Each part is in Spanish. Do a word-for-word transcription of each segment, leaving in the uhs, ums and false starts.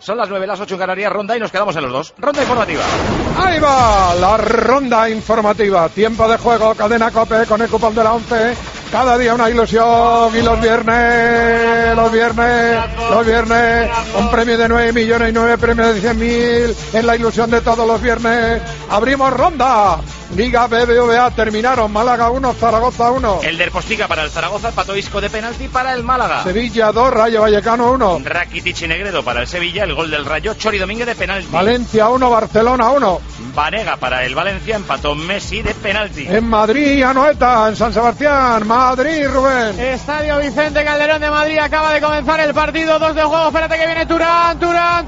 Son las nueve, las ocho en Canarias, ronda y nos quedamos en los dos. Ronda informativa. Ahí va la ronda informativa. Tiempo de juego, Cadena COPE con el cupón de la once. Cada día una ilusión y los viernes, los viernes, los viernes, un premio de nueve millones y nueve premios de cien mil. Es la ilusión de todos los viernes. Abrimos ronda. Liga B B V A terminaron. Málaga uno, Zaragoza uno. El del Postiga para el Zaragoza, empató Isco de penalti para el Málaga. Sevilla dos, Rayo Vallecano uno. Rakitic y Negredo para el Sevilla, el gol del Rayo, Chori Domínguez de penalti. Valencia uno, Barcelona uno. Vanega para el Valencia, empató Messi de penalti. En Madrid, Anoeta, en San Sebastián, Madrid, Rubén. Estadio Vicente Calderón de Madrid, acaba de comenzar el partido, dos de juego, espérate que viene Turán, Turán,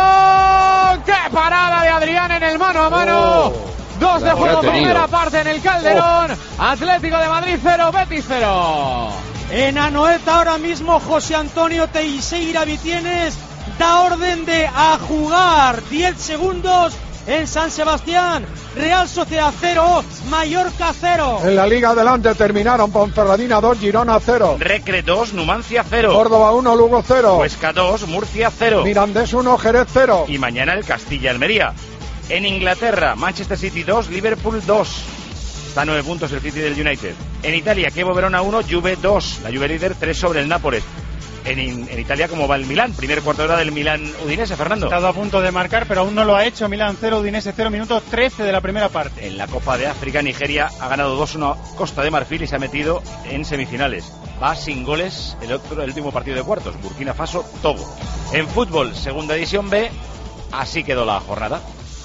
Turán. ¡Qué parada de Adrián en el mano a mano! Oh. Dos de juego, primera parte en el Calderón. Oh. Atlético de Madrid cero, Betis cero. En Anoeta ahora mismo José Antonio Teixeira Vitienes da orden de a jugar. diez segundos en San Sebastián. Real Sociedad cero, Mallorca cero. En la Liga adelante terminaron Ponferradina dos, Girona cero. Recre dos, Numancia cero. Córdoba uno, Lugo cero. Huesca dos, Murcia cero. Mirandés uno, Jerez cero. Y mañana el Castilla-Almería. En Inglaterra, Manchester City dos, Liverpool dos. Está a nueve puntos el City del United. En Italia, Chievo Verona uno, Juve dos. La Juve líder tres sobre el Nápoles. En, en Italia, ¿cómo va el Milán? Primer cuarto de hora del Milán-Udinese, Fernando. Ha estado a punto de marcar, pero aún no lo ha hecho. Milán cero, Udinese cero, minuto trece de la primera parte. En la Copa de África, Nigeria ha ganado dos uno a Costa de Marfil y se ha metido en semifinales. Va sin goles el, otro, el último partido de cuartos. Burkina Faso, Togo. En fútbol, segunda división B, así quedó la jornada.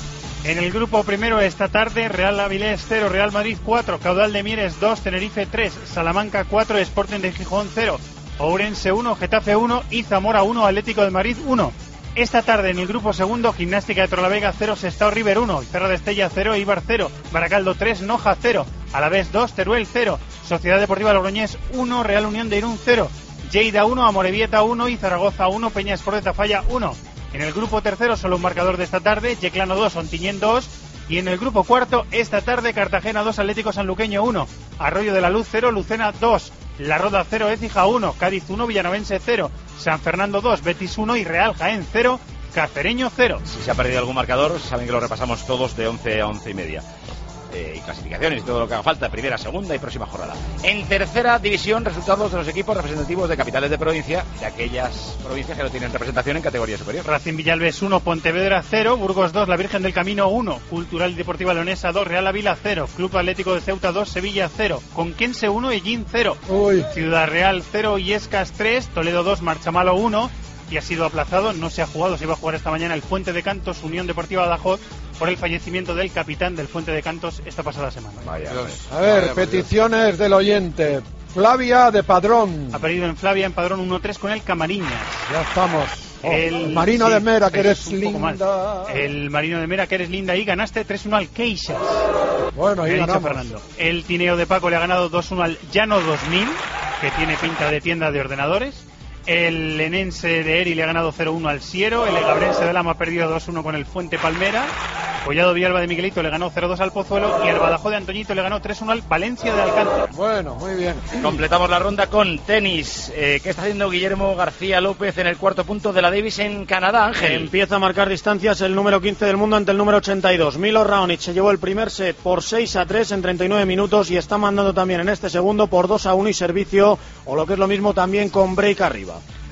En el grupo primero esta tarde, Real Avilés cero, Real Madrid cuatro, Caudal de Mieres dos, Tenerife tres, Salamanca cuatro, Sporting de Gijón cero, Ourense uno, Getafe uno y Zamora uno, Atlético de Madrid uno. Esta tarde en el grupo segundo, Gimnástica de Torrelavega cero, Sestao River uno, Ferra de Estella cero, Eibar cero, Baracaldo tres, Noja cero, Alavés dos, Teruel cero, Sociedad Deportiva Logroñés uno, Real Unión de Irún cero, Lleida uno, Amorebieta uno y Zaragoza uno, Peña Sport de Tafalla uno. En el grupo tercero, solo un marcador de esta tarde, Yeclano dos, Ontinyent dos. Y en el grupo cuarto, esta tarde, Cartagena dos, Atlético Sanluqueño uno, Arroyo de la Luz cero, Lucena dos, La Roda cero, Écija uno, Cádiz uno, Villanovense cero, San Fernando dos, Betis uno y Real Jaén cero, Cacereño cero. Si se ha perdido algún marcador, saben que lo repasamos todos de once a once y media. Eh, y clasificaciones y todo lo que haga falta, primera, segunda y próxima jornada. En tercera división, resultados de los equipos representativos de capitales de provincia, de aquellas provincias que no tienen representación en categoría superior. Racing Villalbes uno, Pontevedra cero, Burgos dos, La Virgen del Camino uno, Cultural y Deportiva Leonesa dos, Real Ávila cero, Club Atlético de Ceuta dos, Sevilla cero, Conquense uno, Ellín cero, Uy. Ciudad Real cero, Illescas tres, Toledo dos, Marchamalo uno. Y ha sido aplazado, no se ha jugado, se iba a jugar esta mañana el Fuente de Cantos, Unión Deportiva Badajoz, por el fallecimiento del capitán del Fuente de Cantos esta pasada semana. Vaya, a ver, vaya, peticiones vaya. Del oyente. Flavia de Padrón. Ha perdido en Flavia en Padrón uno tres con el Camariñas. Ya estamos. Oh, el Marino sí, de Mera, que eres linda. El Marino de Mera, que eres linda, y ganaste tres uno al Queixas. Bueno, ahí ganamos. Fernando. El Tineo de Paco le ha ganado dos uno al Llano dos mil, que tiene pinta de tienda de ordenadores. El Lenense de Eri le ha ganado cero uno al Siero. El Egabrense de Lama ha perdido dos uno con el Fuente Palmera. Collado Villalba de Miguelito le ganó cero dos al Pozuelo. Y el Badajoz de Antoñito le ganó tres uno al Valencia de Alcántara. Bueno, muy bien. Completamos la ronda con tenis. Eh, ¿Qué está haciendo Guillermo García López en el cuarto punto de la Davis en Canadá, Ángel? Empieza a marcar distancias el número quince del mundo ante el número ochenta y dos. Milo Raonic se llevó el primer set por seis a tres en treinta y nueve minutos y está mandando también en este segundo por dos a uno y servicio, o lo que es lo mismo también con break arriba.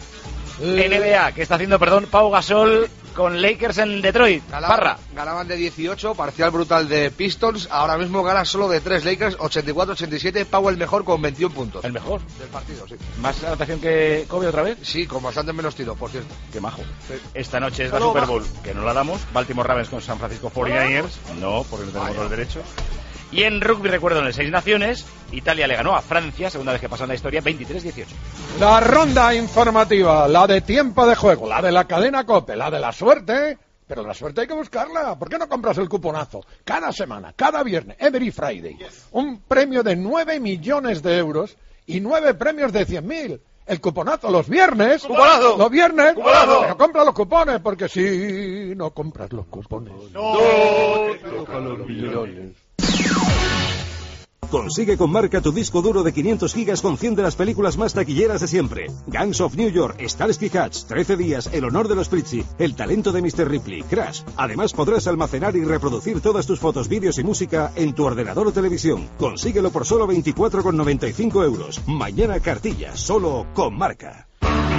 N B A, que está haciendo, perdón, Pau Gasol con Lakers en Detroit. Ganaban, Parra. Ganaban de dieciocho, parcial brutal de Pistons. Ahora mismo gana solo de tres Lakers, ochenta y cuatro ochenta y siete. Pau el mejor con veintiún puntos. ¿El mejor? Del partido, sí. ¿Más anotación que Kobe otra vez? Sí, con bastante menos tiro, por cierto. Qué majo. Sí. Esta noche es la Super Bowl, que no la damos. Baltimore Ravens con San Francisco cuarenta y nueve ers. No, porque no tenemos los derechos. Y en rugby, recuerdo, en el Seis Naciones, Italia le ganó a Francia, segunda vez que pasa en la historia, veintitrés dieciocho. La ronda informativa, la de tiempo de juego, la de la cadena COPE, la de la suerte. Pero la suerte hay que buscarla. ¿Por qué no compras el cuponazo? Cada semana, cada viernes, every Friday. Un premio de nueve millones de euros y nueve premios de cien mil. El cuponazo los viernes. ¡Cuponazo! Los viernes. ¡Cuponazo! Pero compra los cupones, porque si no compras los cupones, no, no te tocan los millones. Consigue con Marca tu disco duro de quinientos gigas con cien de las películas más taquilleras de siempre. Gangs of New York, Starsky Hutch, trece días, El honor de los Fritzy, El talento de mister Ripley, Crash. Además podrás almacenar y reproducir todas tus fotos, vídeos y música en tu ordenador o televisión. Consíguelo por solo veinticuatro con noventa y cinco euros. Mañana cartilla, solo con Marca.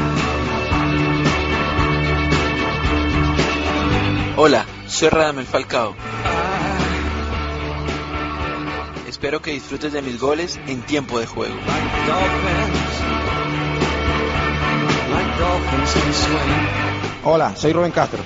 Hola, soy Radamel Falcao. Espero que disfrutes de mis goles en tiempo de juego. Hola, soy Rubén Castro.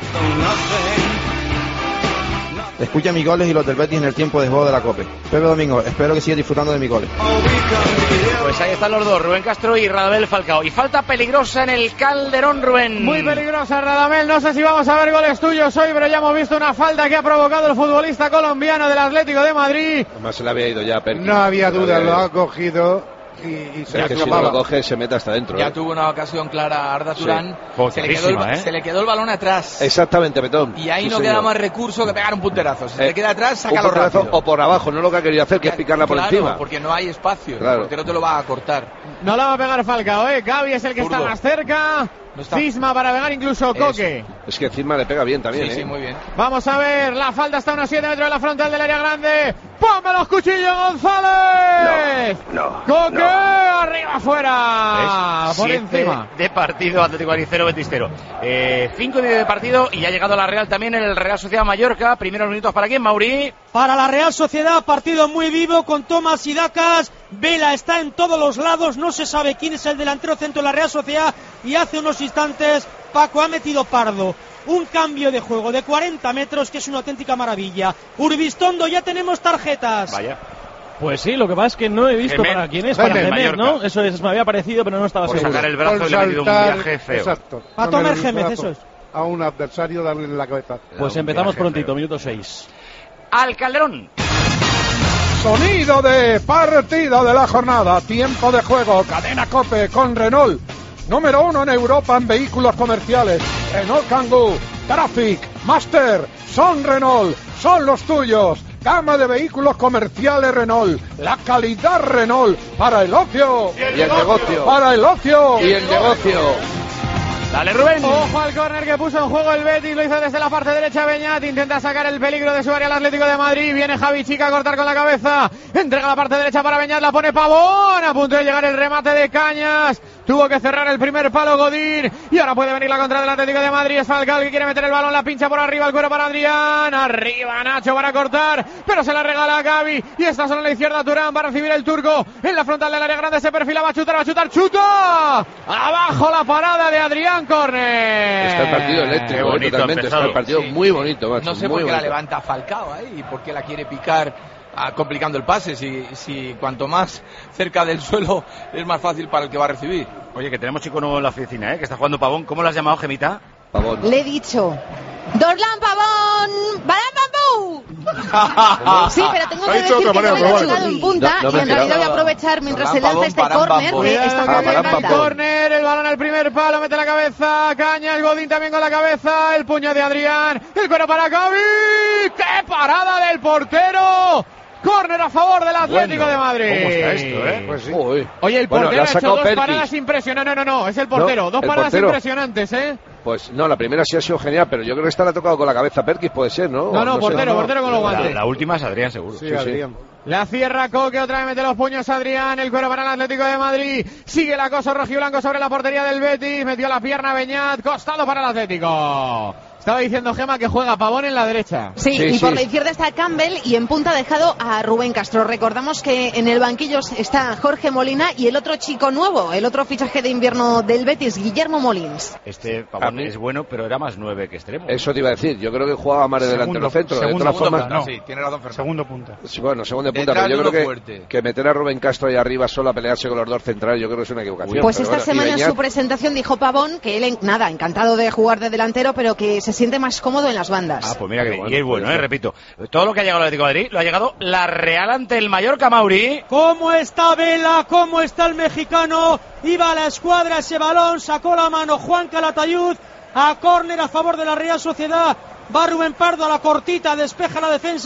Escucha mis goles y los del Betis en el tiempo de juego de la Cope. Pepe Domingo, espero que sigas disfrutando de mis goles. Pues ahí están los dos, Rubén Castro y Radamel Falcao. Y falta peligrosa en el Calderón, Rubén. Muy peligrosa, Radamel. No sé si vamos a ver goles tuyos hoy, pero ya hemos visto una falta que ha provocado el futbolista colombiano del Atlético de Madrid. Además se le había ido ya, Perkin. No había duda, lo ha cogido. Y, y se ya que si no lo coge se mete hasta adentro. Ya ¿eh? tuvo una ocasión clara Arda Turán. Sí. Se, le quedó el, ¿eh? se le quedó el balón atrás. Exactamente, Petón. Y ahí sí, no señor. queda más recurso que pegar un punterazo. Si se eh, le queda atrás, un sácalo rápido. O por abajo, no lo que ha querido hacer, que es picarla por claro, encima. porque no hay espacio. Claro. Porque no te lo va a cortar. No la va a pegar Falcao, ¿eh? Gavi es el que Zurdo. está más cerca. No está. Cisma para pegar incluso Coque. Eso. Es que encima le pega bien también, Sí, ¿eh? sí, muy bien. Vamos a ver, la falta está a unos siete metros de la frontal del área grande. ¡Ponme los cuchillos, González! No, no, Coque, no. arriba, afuera. Es Por siete encima. de partido, Atlético de Madrid cero, Betis cero. Eh, cinco y medio de partido y ya ha llegado a la Real también en el Real Sociedad Mallorca. Primeros minutos para quién, Mauri. Para la Real Sociedad, partido muy vivo con Tomás y Dacas. Vela está en todos los lados, no se sabe quién es el delantero centro de la Real Sociedad. Y hace unos instantes Paco ha metido Pardo. Un cambio de juego de cuarenta metros que es una auténtica maravilla. Urbistondo, ya tenemos tarjetas. Vaya. Pues sí, lo que pasa es que no he visto Gemet. para quién es, Gemet, para Gemet, Mallorca. ¿no? Eso es, me había parecido, pero no estaba Por seguro. sacar el brazo Por y le ha metido un saltar, viaje feo. Exacto. A Dándole Tomer el Gémez, brazo eso es. A un adversario, darle en la cabeza. Pues empezamos prontito, minuto seis. Al Calderón. Sonido de partido de la jornada, tiempo de juego, cadena COPE con Renault, número uno en Europa en vehículos comerciales. Renault Kangoo, Traffic, Master, son Renault, son los tuyos. Gama de vehículos comerciales Renault, la calidad Renault para el ocio Y el, y el negocio. para el ocio Y el negocio. Dale, Rubén. Ojo al córner que puso en juego el Betis, lo hizo desde la parte derecha Beñat, intenta sacar el peligro de su área al Atlético de Madrid, viene Javi Chica a cortar con la cabeza, entrega la parte derecha para Beñat, la pone Pavón, a punto de llegar el remate de Cañas, tuvo que cerrar el primer palo Godín, y ahora puede venir la contra del Atlético de Madrid, es Falcao que quiere meter el balón, la pincha por arriba, el cuero para Adrián, arriba Nacho para cortar, pero se la regala a Gavi, y esta solo en la izquierda Turán va a recibir el turco, en la frontal del área grande se perfila, va a chutar, va a chutar, chuta, abajo la parada de Adrián, córner. Está el partido eléctrico, Qué bonito, totalmente. Está el partido Sí. muy bonito, macho. No sé muy por qué bonito. la levanta Falcao ahí y por qué la quiere picar ah, complicando el pase. Si, si cuanto más cerca del suelo es más fácil para el que va a recibir. Oye, que tenemos chico nuevo en la oficina, ¿eh? Que está jugando Pavón. ¿Cómo lo has llamado, Gemita? Pavón. Le he dicho, Dorlan Pavón, Balan Bambú. Sí, pero tengo que Ha dicho decir otra que manera, no me he pero llegado vale. en punta No, no y me en he realidad voy a enterado. aprovechar mientras Dorlan se lanza Pavón, este Balan córner Bambú. de Cuidado, esta que Ah, viene Balan el Bambú. córner, el balón al primer palo, mete la cabeza, Cañas, Godín también con la cabeza, el puño de Adrián, el cuero para Gavi, ¡qué parada del portero! Córner a favor del Atlético Bueno, de Madrid. ¿cómo está esto, eh? Pues sí. Uy. Oye, el Bueno, portero la ha ha hecho sacado dos Perkis. paradas impresionantes. No, no, no, es el portero. No, dos el paradas portero. impresionantes, ¿eh? Pues no, la primera sí ha sido genial, pero yo creo que esta la ha tocado con la cabeza Perkis, puede ser, ¿no? No, no, sé. portero, portero con los La, guantes. la última es Adrián, seguro. Sí, Adrián. La cierra Coque, otra vez mete los puños Adrián, el cuero para el Atlético de Madrid, sigue el acoso rojiblanco sobre la portería del Betis, metió la pierna Beñat, costado para el Atlético. Estaba diciendo Gema que juega Pavón en la derecha. Sí, Sí, y sí. por la izquierda está Campbell y en punta ha dejado a Rubén Castro. Recordamos que en el banquillo está Jorge Molina y el otro chico nuevo, el otro fichaje de invierno del Betis, Guillermo Molins. Este Pavón A mí- es bueno, pero era más nueve que extremo. Eso te iba a decir, yo creo que jugaba más de delantero centro. De segundo todas punta, formas, no. Sí, tiene razón Fernando. Segundo punta. sí, bueno, segundo de punta, Detrás pero yo de creo uno que, fuerte. que meter a Rubén Castro ahí arriba solo a pelearse con los dos centrales, yo creo que es una equivocación. Pues pero esta bueno, y semana en Beñat- su presentación dijo Pavón que él, en- nada, encantado de jugar de delantero, pero que se siente más cómodo en las bandas. Ah, pues mira que Bueno, y es bueno, puede eh, ser. repito. Todo lo que ha llegado al Atlético de Madrid lo ha llegado la Real ante el Mallorca, Mauri. ¿Cómo está Vela? ¿Cómo está el mexicano? Iba a la escuadra ese balón, sacó la mano Juan Calatayud a córner a favor de la Real Sociedad. Va Rubén Pardo a la cortita, despeja la defensa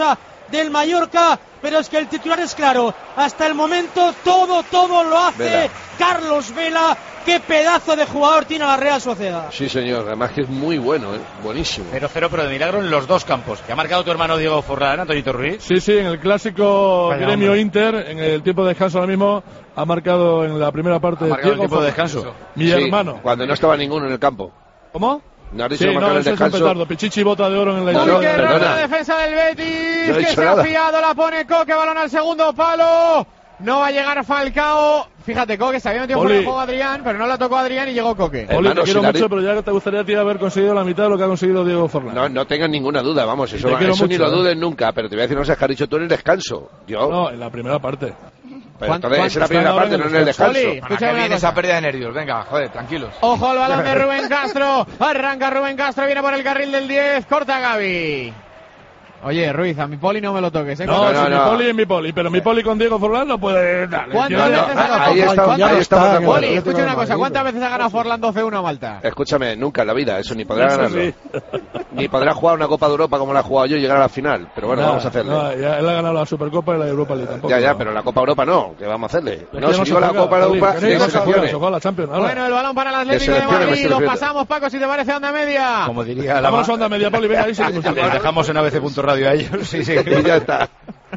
del Mallorca, pero es que el titular es claro, hasta el momento todo, todo lo hace Vela. Carlos Vela. Qué pedazo de jugador tiene la Real Sociedad. Sí, señor, además que es muy bueno, ¿eh? Buenísimo. cero cero, pero de milagro en los dos campos. ¿Que ha marcado tu hermano Diego Forlán, Antonio Ruiz? Sí, sí, en el clásico Vaya Gremio hombre. Inter, en el tiempo de descanso ahora mismo, ha marcado en la primera parte ¿Ha marcado Diego el tiempo de Forlán. descanso? Mi Sí, hermano. Cuando no estaba ninguno en el campo. ¿Cómo? No has dicho Sí, que marcaba no, el eso es un descanso. petardo. Pichichi bota de oro en la No, historia. no, Que perdona. la defensa del Betis, No he que dicho se ha nada. fiado, la pone Coque, balón al segundo palo. No va a llegar Falcao. Fíjate, Coque se había metido Poli. fuera del juego Adrián, pero no la tocó Adrián y llegó Coque. Oli, te Hermano, quiero si la mucho, di- pero ya te gustaría a ti haber conseguido la mitad de lo que ha conseguido Diego Forlán. No, no tengas ninguna duda, vamos, eso, te quiero eso ni mucho, lo ¿eh? dudes nunca, pero te voy a decir una cosa que has dicho tú en el descanso. Yo, No, en la primera parte. pero entonces esa es la primera están ahora parte, en no el en el descanso? descanso. Oli, ¿Para escúchame qué una viene cosa. esa pérdida de nervios? Venga, joder, tranquilos. Ojo al balón de Rubén Castro. Arranca Rubén Castro, viene por el carril del diez. Corta Gaby. Oye, Ruiz, a mi Poli no me lo toques, ¿eh? No, No, si no. mi Poli es mi Poli, pero mi Poli con Diego Forlán no puede darle. ¿Cuántas Yo- veces ha ganado ahí está- ¿cuántas- ahí estamos de acuerdo. Poli, Atlético escucha de una cosa. Madrid, ¿Cuántas pero- veces ha ganado Forlán doce uno a Malta? Escúchame, nunca en la vida, eso ni podrá Eso ganarlo. sí. Ni podrá jugar una Copa de Europa como la ha jugado yo y llegar a la final. Pero bueno, Nada, vamos a hacerle. nada, ya él ha ganado la Supercopa y la Europa League tampoco. ya, ya, ¿no? pero la Copa Europa no, ¿qué vamos a hacerle? Es No, que si se digo la juega, Copa Oli, Europa, que no de se juega, selecciones. se juega la Champions. Ahora. Bueno, el balón para el Atlético de, selecciones, me Madrid. Lo refiero. pasamos, Paco, si te parece, a onda media. Como diría la Vamos a onda media, Poli, venga, ahí seguimos. Les dejamos en A B C punto radio a ellos. Sí, sí. Y ya está.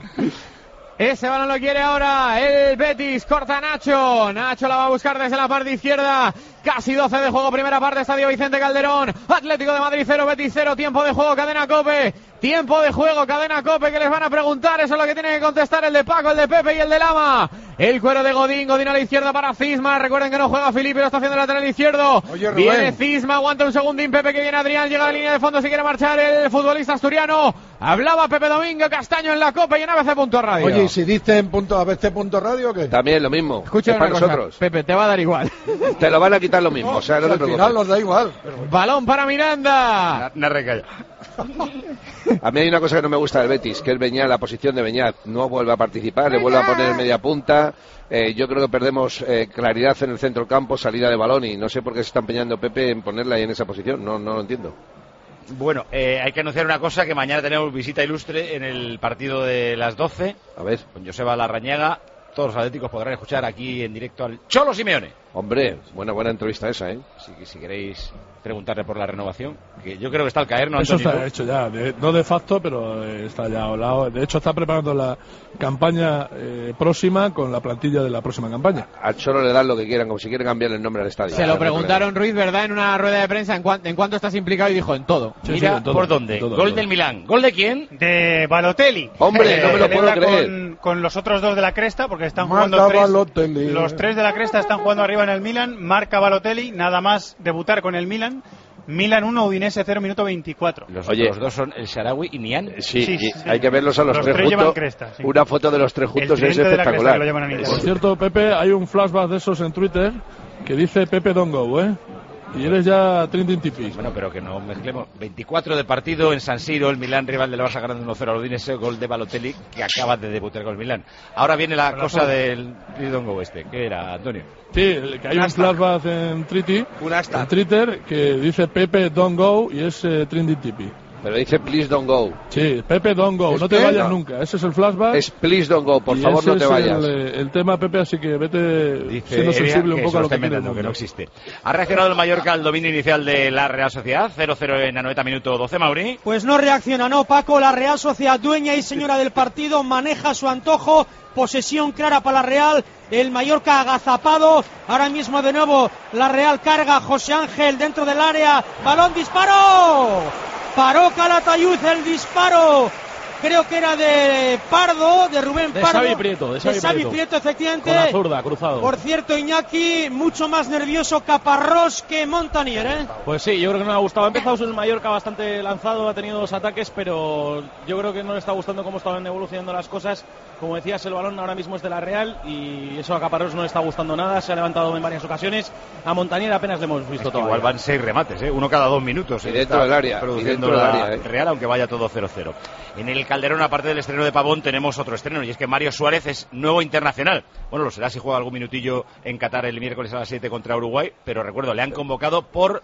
Ese balón lo quiere ahora el Betis, corta Nacho. Nacho la va a buscar desde la parte izquierda. Casi doce de juego, primera parte, Estadio Vicente Calderón. Atlético de Madrid cero, Betis cero, tiempo de juego, cadena Cope. Tiempo de juego, cadena Cope, que les van a preguntar. Eso es lo que tiene que contestar el de Paco, el de Pepe y el de Lama. El cuero de Godín, Godín a la izquierda para Cisma. Recuerden que no juega Filipe, lo está haciendo el lateral izquierdo. Oye, Rubén. Viene Cisma, aguanta un segundín, Pepe, que viene Adrián, llega a la línea de fondo si quiere marchar el futbolista asturiano. Hablaba Pepe Domingo Castaño en la Copa y en A B C punto radio. Oye, ¿y si diste en punto A B C punto radio o qué? También lo mismo. Escucha es una para cosa, nosotros. Pepe, te va a dar igual. Te lo van a quitar lo mismo, o sea, no Si te al final preocupes. nos da igual. pero- Balón para Miranda. Una recalla. A mí hay una cosa que no me gusta del Betis, que es Beñat, la posición de Beñat. No vuelve a participar, le vuelve a poner media punta. Eh, yo creo que perdemos eh, claridad en el centro del campo, salida de balón, y no sé por qué se está empeñando Pepe en ponerla ahí en esa posición. No, no lo entiendo. Bueno, eh, hay que anunciar una cosa, que mañana tenemos visita ilustre en el partido de las doce. A ver. Con Joseba Larrañaga. Todos los atléticos podrán escuchar aquí en directo al Cholo Simeone. Hombre, buena buena entrevista esa, ¿eh? Así que si queréis preguntarle por la renovación, que yo creo que está al caer, ¿no, Eso Antonio? está hecho ya, de- no de facto, pero eh, está ya hablado. De hecho, está preparando la campaña eh, próxima con la plantilla de la próxima campaña. Al Cholo le dan lo que quieran, como si quieren cambiar el nombre al estadio. Se lo preguntaron, Ruiz, ¿verdad? En una rueda de prensa, ¿en, cuan- en cuánto estás implicado? Y dijo, en todo. Sí, Mira, sí, en todo, ¿por dónde? en todo, Gol todo. del Milán. ¿Gol de quién? De Balotelli. Hombre, Eh, no me lo puedo celebra creer. Con, con los otros dos de la cresta, porque están Marca jugando tres. Balotelli. Los tres de la cresta están jugando arriba en el Milan. Marca Balotelli, nada más debutar con el Milan. Milan uno, Udinese cero, minuto veinticuatro. Los Oye. otros dos son el Sharawi y Nian. Sí, Sí, y sí. hay que verlos a los, Los tres, tres llevan juntos. cresta, sí. Una foto de los tres juntos El es tridente de la cresta espectacular. que lo llaman en inglés. Por cierto, Pepe, hay un flashback de esos en Twitter que dice Pepe Don't Go, ¿eh? Y eres ya trending tipi. Bueno, pero que no mezclemos. veinticuatro de partido en San Siro, el Milán rival del Barça ganando uno cero al Udinese, gol de Balotelli que acaba de debutar con el Milán. Ahora viene la Con cosa la del Ridongo este, que era, Antonio. Sí, el- que hay un flashback en Twitter, Un hashtag. en Twitter que dice Pepe Don't Go y es eh, trending tipi. Pero dice please don't go. Sí, Pepe Don't Go, ¿Es no te qué? vayas No. nunca. Ese es el flashback. Es please don't go, por y favor ese no te es vayas. El, eh, el tema, Pepe, así que vete Dice siendo Eria sensible un que poco eso a lo está que quiere el inventando, que no mundo. existe. Ha reaccionado el Mallorca al dominio inicial de la Real Sociedad, cero cero en Anoeta, minuto doce, Mauri. Pues no reacciona, no, Paco. La Real Sociedad, dueña y señora del partido, maneja su antojo. Posesión clara para la Real. El Mallorca agazapado. Ahora mismo de nuevo la Real carga. José Ángel dentro del área. Balón, disparo. Paró Calatayud el disparo. Creo que era de Pardo, de Rubén De Pardo. Xavi Prieto, de Xavi Prieto. Prieto, efectivamente. Con la zurda, cruzado. Por cierto, Iñaki, mucho más nervioso Caparrós que Montanier, ¿eh? Pues sí, yo creo que no le ha gustado. Ha empezado el Mallorca bastante lanzado, ha tenido dos ataques, pero yo creo que no le está gustando cómo estaban evolucionando las cosas. Como decías, el balón ahora mismo es de la Real y eso a Caparrós no le está gustando nada. Se ha levantado en varias ocasiones. A Montanier apenas le hemos visto todo. Igual van seis remates, ¿eh? Uno cada dos minutos. Y ¿eh? dentro Está del área, y produciendo dentro del la área, ¿eh? Real, aunque vaya todo cero cero. En el Calderón, aparte del estreno de Pavón, tenemos otro estreno, y es que Mario Suárez es nuevo internacional. Bueno, lo será si juega algún minutillo en Qatar el miércoles a las siete contra Uruguay, pero recuerdo, le han convocado por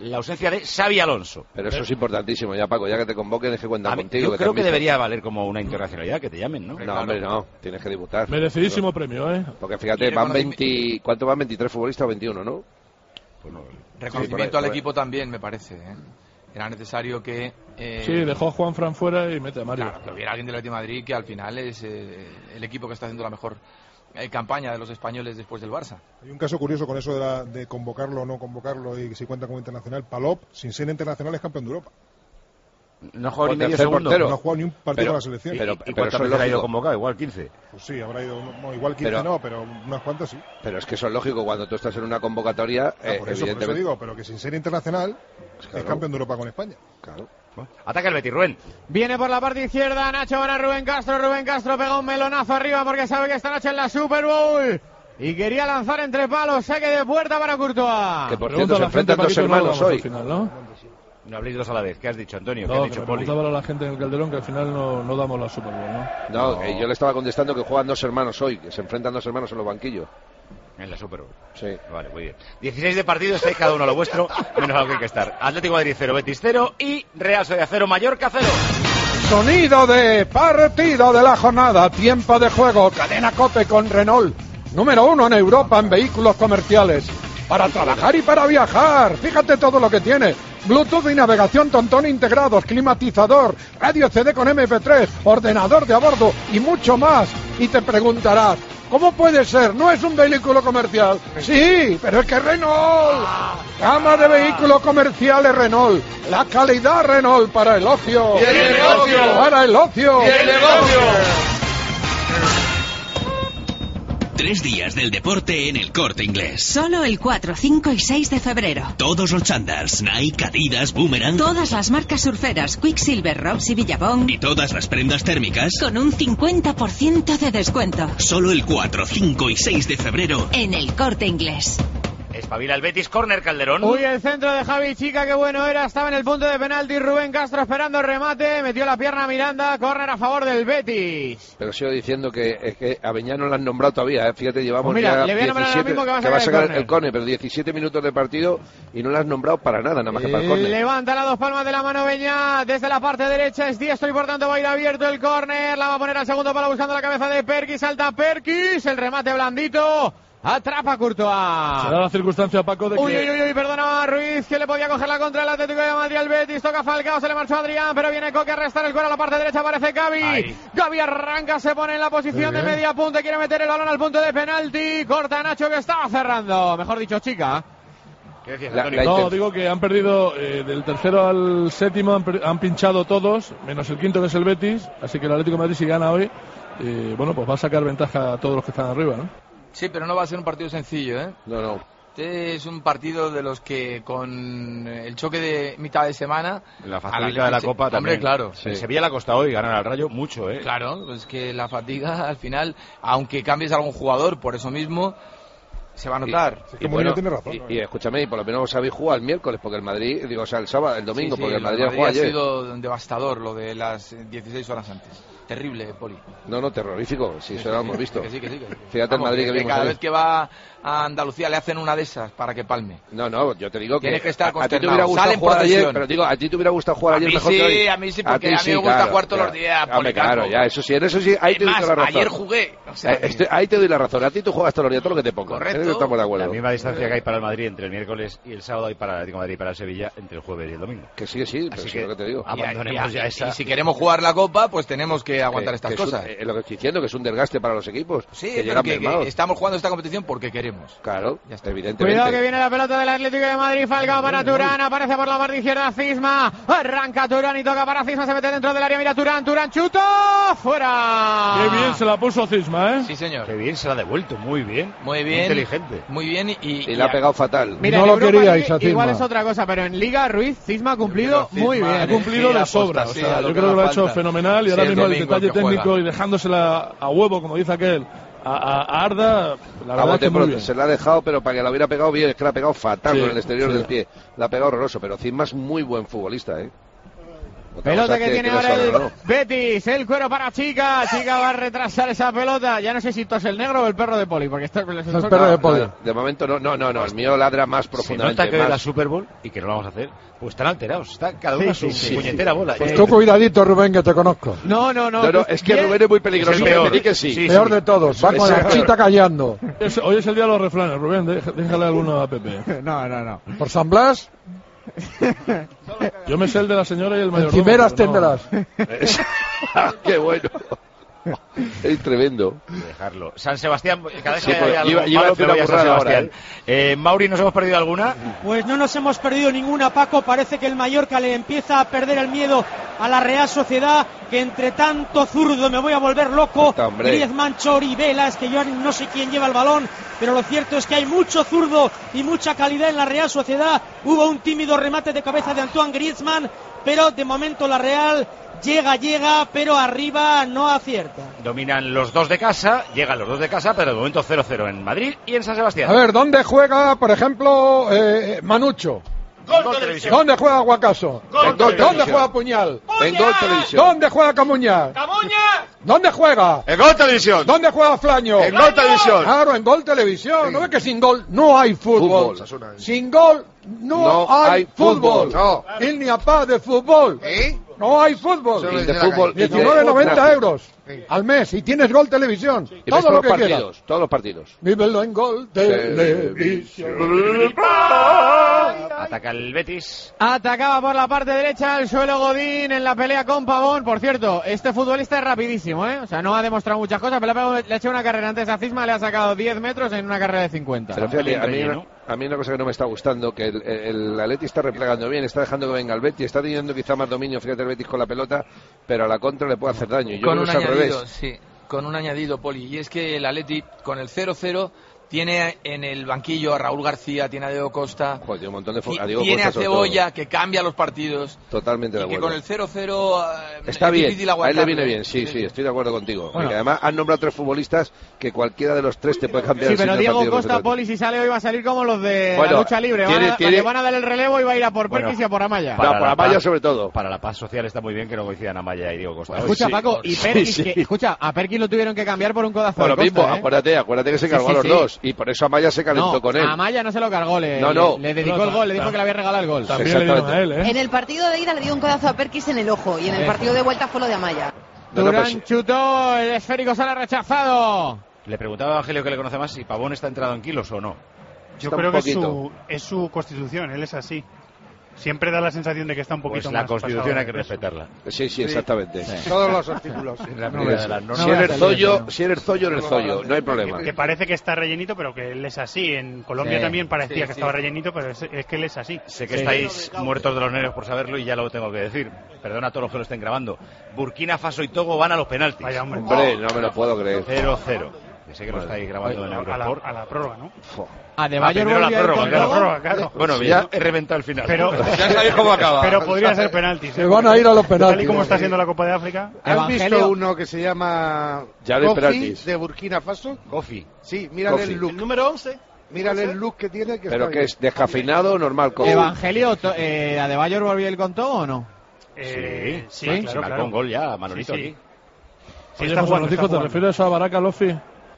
la ausencia de Xavi Alonso. Pero eso es importantísimo ya, Paco, ya que te convoquen es que cuentan contigo. Yo creo que debería valer como una internacionalidad, que te llamen, ¿no? No, hombre, no, tienes que debutar. Merecidísimo premio, ¿eh? Porque fíjate, van veinte, ¿cuánto van? veintitrés futbolistas o veintiuno, ¿no? Pues no reconocimiento sí, al equipo también, me parece, ¿eh? Era necesario que... Eh, sí, dejó a Juan Fran fuera y mete a Mario. Claro, que hubiera alguien del Atlético de Madrid que al final es eh, el equipo que está haciendo la mejor eh, campaña de los españoles después del Barça. Hay un caso curioso con eso de, la, de convocarlo o no convocarlo y si cuenta como internacional. Palop, sin ser internacional, es campeón de Europa. No ha jugado ni medio segundo. No ha jugado ni un partido con la selección. Pero, ¿Y, y cuántas veces ha ido convocado? Igual quince. Pues sí, habrá ido, no, igual quince pero, no, pero unas cuantas sí. Pero es que eso es lógico, cuando tú estás en una convocatoria, no, por, eh, eso, por eso digo, pero que sin ser internacional, pues claro, es campeón de Europa con España. Claro. Ataca el Betis, Rubén. Viene por la parte izquierda, Nacho van a Rubén Castro, Rubén Castro pega un melonazo arriba porque sabe que esta noche en la Super Bowl. Y quería lanzar entre palos, saque de puerta para Courtois. Que por cierto se enfrentan dos hermanos hoy. Final, ¿no? No habléis dos a la vez. ¿Qué has dicho, Antonio? No, ¿Qué ha que dicho me Poli? preguntaba a la gente en el Calderón que al final no, no damos la Super Bowl, ¿no? No, no. Eh, yo le estaba contestando que juegan dos hermanos hoy, que se enfrentan dos hermanos en los banquillos. En la Super Bowl. Sí. Vale, muy bien. dieciséis de partido, estáis cada uno a lo vuestro, menos a lo que hay que estar. Atlético de Madrid cero, Betis cero y Real Sociedad cero, Mallorca cero. Sonido de partido de la jornada, tiempo de juego, cadena COPE con Renault. Número uno en Europa en vehículos comerciales. Para trabajar y para viajar. Fíjate todo lo que tiene. Bluetooth y navegación Tontón integrados, climatizador, radio C D con M P tres, ordenador de a bordo y mucho más. Y te preguntarás, ¿cómo puede ser? ¿No es un vehículo comercial? Sí, pero es que Renault. Gama de vehículos comerciales Renault. La calidad Renault para el ocio. ¡Y el negocio! Para el ocio. ¡Y el negocio! Tres días del deporte en El Corte Inglés. Solo el cuatro, cinco y seis de febrero. Todos los chándals, Nike, Adidas, Boomerang. Todas las marcas surferas, Quicksilver, Rox y Billabong. Y todas las prendas térmicas. Con un cincuenta por ciento de descuento. Solo el cuatro, cinco y seis de febrero. En El Corte Inglés. Espabila el Betis, córner Calderón. Uy, el centro de Javi Chica, qué bueno era. Estaba en el punto de penalti. Rubén Castro esperando el remate. Metió la pierna a Miranda. Córner a favor del Betis. Pero sigo diciendo que es que a Beñat no lo han nombrado todavía. ¿eh? Fíjate, llevamos pues mira, ya le voy a diecisiete, mismo que va a que va a sacar el, el córner, pero diecisiete minutos de partido y no lo has nombrado para nada, nada más que para el córner. Levanta las dos palmas de la mano Beñat. Desde la parte derecha es diestro y por tanto va a ir abierto el córner. La va a poner al segundo palo buscando la cabeza de Perkis. Salta Perkis. El remate blandito. Atrapa Courtois. Se da la circunstancia, Paco, de que... Uy, uy, uy, perdona Ruiz, que le podía coger la contra el Atlético de Madrid al Betis. Toca Falcao, se le marchó Adrián, pero viene Coque a restar el cuero a la parte derecha, aparece Gavi. Ay. Gavi arranca, se pone en la posición de media punta, quiere meter el balón al punto de penalti. Corta Nacho, que estaba cerrando. Mejor dicho, Chica. ¿Qué decías, la, la no, digo que han perdido eh, del tercero al séptimo, han, han pinchado todos, menos el quinto que es el Betis. Así que el Atlético de Madrid, si gana hoy, eh, bueno, pues va a sacar ventaja a todos los que están arriba, ¿no? Sí, pero no va a ser un partido sencillo, ¿eh? No, no. Este es un partido de los que con el choque de mitad de semana... La fatiga de la Copa hombre, también. claro. Sí. Sevilla le ha costado hoy ganar al Rayo mucho, ¿eh? Claro, pues que la fatiga al final, aunque cambies a algún jugador por eso mismo, se va a notar. Y, y, bueno, tiene razón, y, ¿no? y escúchame, y por lo menos habéis jugado el miércoles, porque el Madrid, digo, o sea, el sábado, el domingo, sí, sí, porque el Madrid, el Madrid ha ayer. sido devastador lo de las dieciséis horas antes. Terrible, Poli. No, no, terrorífico, sí, eso lo hemos visto. Que sí, que sí, que sí. Fíjate el Madrid que, que vimos cada ahí. vez que va a Andalucía le hacen una de esas para que palme. No, no, yo te digo que tienes que estar a, a ti te hubiera gustado jugar ayer, pero digo, a ti te hubiera gustado jugar a ayer mí mejor sí, que hoy. A mí sí, porque a, a, a mí sí, me gusta claro, jugar todos claro. los días. Hombre, claro, ya, eso sí, en eso sí, ahí te doy la razón. Ayer jugué. O sea, este, ahí te doy la razón, a ti tú juegas todos los días, todo lo que te pongo. Correcto. En eso estamos de acuerdo. La misma distancia que hay para el Madrid entre el miércoles y el sábado hay para el Atlético de Madrid y para el Sevilla entre el jueves y el domingo. Que sí, que sí, pero sí, es lo que te digo. Abandonemos ya esa. Y si queremos jugar la Copa, pues tenemos que aguantar estas cosas. Es lo que estoy diciendo, que es un desgaste para los equipos. Sí, que pero que, que estamos jugando esta competición porque queremos. Claro, ya está, evidentemente. Cuidado que viene la pelota del Atlético de Madrid. Falcao para Turán, aparece por la parte izquierda Cisma. Arranca Turán y toca para Cisma, se mete dentro del área. Mira Turán, Turán chuta, fuera. Qué bien se la puso Cisma, ¿eh? Sí, señor. Qué bien se la ha devuelto, muy bien. Muy bien. Muy inteligente. Muy bien y... Y, y la ha pegado fatal. Mira, no lo queríais a Cisma. Igual es otra cosa, pero en Liga Ruiz Cisma ha cumplido Cisma, muy bien. Ha cumplido de sobra. O sea, yo creo que lo ha hecho fenomenal y ahora mismo el detalle técnico y dejándosela a huevo, como dice aquel, a, a, a Arda, la verdad es que muy bien. Se la ha dejado, pero para que la hubiera pegado bien, es que la ha pegado fatal sí, con el exterior sí. del pie. La ha pegado horroroso, pero Cisma es muy buen futbolista, ¿eh? Pelota que, que tiene ahora el ¿no? Betis, el cuero para Chica. Chica va a retrasar esa pelota. Ya no sé si esto es el negro o el perro de Poli, porque está el el perro de Poli. No, de momento no, no, no, no, el mío ladra más profundamente. Si nota que más... la Super Bowl y que no lo vamos a hacer, pues están alterados. Está cada uno Sí, a su sí, sí, puñetera sí. bola. Pues tú cuidadito, Rubén, que te conozco. No, no, no. No, no, es que Bien. Rubén es muy peligroso. Es el peor. Me di que sí. Sí, Peor sí. de todos. Va Eso- con eso la es chita callando. Es- hoy es el día de los refranes, Rubén. dej- Déjale alguno a Pepe. No, no, no. Por San Blas, Yo me sé el de la señora y el mayordomo. encimeras pero no. tendrás. Qué bueno. Es tremendo. Dejarlo. San Sebastián, cada vez Sí, que pues, hay algo iba- iba a malo, hacer me voy una a San burrada Sebastián. ahora, Eh, Mauri, ¿nos hemos perdido alguna? Pues no nos hemos perdido ninguna, Paco. Parece que el Mallorca le empieza a perder el miedo a la Real Sociedad, que entre tanto zurdo me voy a volver loco. Está, hombre. Griezmann, Chori, Vela, es que yo no sé quién lleva el balón, pero lo cierto es que hay mucho zurdo y mucha calidad en la Real Sociedad. Hubo un tímido remate de cabeza de Antoine Griezmann, pero de momento la Real llega, llega, pero arriba no acierta. Dominan los dos de casa, llegan los dos de casa, pero de momento cero cero en Madrid y en San Sebastián. A ver, ¿dónde juega, por ejemplo, eh, Manucho? Gol Televisión. ¿Dónde juega Guacaso? Gol ¿Dónde Televisión. juega Puñal? En Gol Televisión. ¿Dónde juega Camuña? ¿Dónde juega? En Gol Televisión. ¿Dónde juega Flaño? En Gol Televisión. Claro, en Gol Televisión. ¿No ves que sin gol no hay fútbol? Fútbol. Sin gol no, No hay, hay fútbol. fútbol. No. Il n'y a pas de fútbol. ¿Eh? No hay fútbol. Y de fútbol. y de- diecinueve noventa Gracias. euros al mes y tienes Gol Televisión. Y ves Todo todos lo los que quieras. partidos. Todos los partidos. Vívelo en Gol Televisión. Ataca el Betis. Atacaba por la parte derecha el suelo Godín en la pelea con Pavón. Por cierto, este futbolista es rapidísimo, ¿eh? O sea, no ha demostrado muchas cosas, pero le ha, pegado- le ha hecho una carrera antes a Cisma, le ha sacado diez metros en una carrera de cincuenta. Pero fíjate, a mí, relleno. una, a mí una cosa que no me está gustando, que el, el Atleti está replegando bien, está dejando que venga el Betis, está teniendo quizá más dominio, fíjate el Betis con la pelota, pero a la contra le puede hacer daño. Yo con creo un que es al añadido, revés. sí, con un añadido, Poli, y es que el Atleti con el cero cero tiene en el banquillo a Raúl García, tiene a Diego Costa, Joder, tiene un montón de fo- ti- a Diego tiene Costa a sobre Cebolla, todo. que cambia los partidos, Totalmente de y que acuerdo. con el cero cero eh, Está es bien, difícil a él le aguantarlo. viene bien, sí, sí, estoy de acuerdo contigo. Bueno. Porque además han nombrado tres futbolistas que cualquiera de los tres te puede cambiar Sí, el signo pero del Diego partido Costa, completamente. Poli, si sale hoy va a salir como los de Bueno, la lucha libre. Van, tiene- a, tiene- le van a dar el relevo y va a ir a por Bueno, Perkis y a por Amaya. No, por la Amaya paz- sobre todo. Para la paz social está muy bien que no coincidan Amaya y Diego Costa. Escucha, sí. Paco, y Sí, Perkis, sí. que- escucha, a Perkis lo tuvieron que cambiar por un codazo Por de lo mismo, Costa, ¿eh? acuérdate, acuérdate que se Sí, cargó sí, a los sí. dos y por eso Amaya se calentó No, con él. a Amaya no se lo cargó, le, No, no. le, le dedicó el gol, le dijo que le había regalado el gol. También le dieron a él, ¿eh? En el partido de ida le dio un codazo a Perkis en el ojo y en el Eh. partido de vuelta fue lo de Amaya. No, no, Durán pues- chutó, el esférico sale rechazado. Le preguntaba a Evangelio, que le conoce más, si Pavón está entrado en kilos o no. Yo Está creo un que es poquito. su, es su constitución, él es así. Siempre da la sensación de que está un poquito Pues la más constitución pasado hay que de peso. respetarla. Sí, sí, exactamente. Todos los artículos. La No, primera de las normas. si voy a eres salir, zollo, no. si eres zollo, eres zollo, no hay problema. Que parece que está rellenito, pero que él es así. En Colombia Sí. también parecía Sí, que sí. estaba rellenito, pero es, es que él es así. Sé que Sí. estáis muertos de los nervios por saberlo y ya lo tengo que decir. Perdona a todos los que lo estén grabando. Burkina Faso y Togo van a los penaltis. Vaya hombre. Hombre, no me lo puedo creer. cero cero. Que sé que lo estáis grabando en A la, Eurosport. a la prórroga, ¿no? A De Ah, Bayor primero la volvió a ir prórroga, con claro. todo. Prórroga, claro. Bueno, Sí. ya he reventado el final. Pero, Ya sabéis cómo acaba. pero podría ser penaltis. Se van a ir a los Tal y penaltis. como está siendo la Copa de África. ¿Has Evangelio. visto uno que se llama Ya de Kofi penaltis. de Burkina Faso? Kofi. Sí, mírale Kofi. el look. El número once. Mírale el look que tiene. Que Pero está que bien. es descafeinado o normal. Con... Evangelio, to- eh, ¿a De Bayor volvió él con todo o no? Eh, Sí, sí, sí, claro, marcó claro. un gol ya, Manolito, Sí, sí. aquí. Sí, Oye, está José jugando, Francisco, está ¿te jugando. refieres a Baraca Lofi?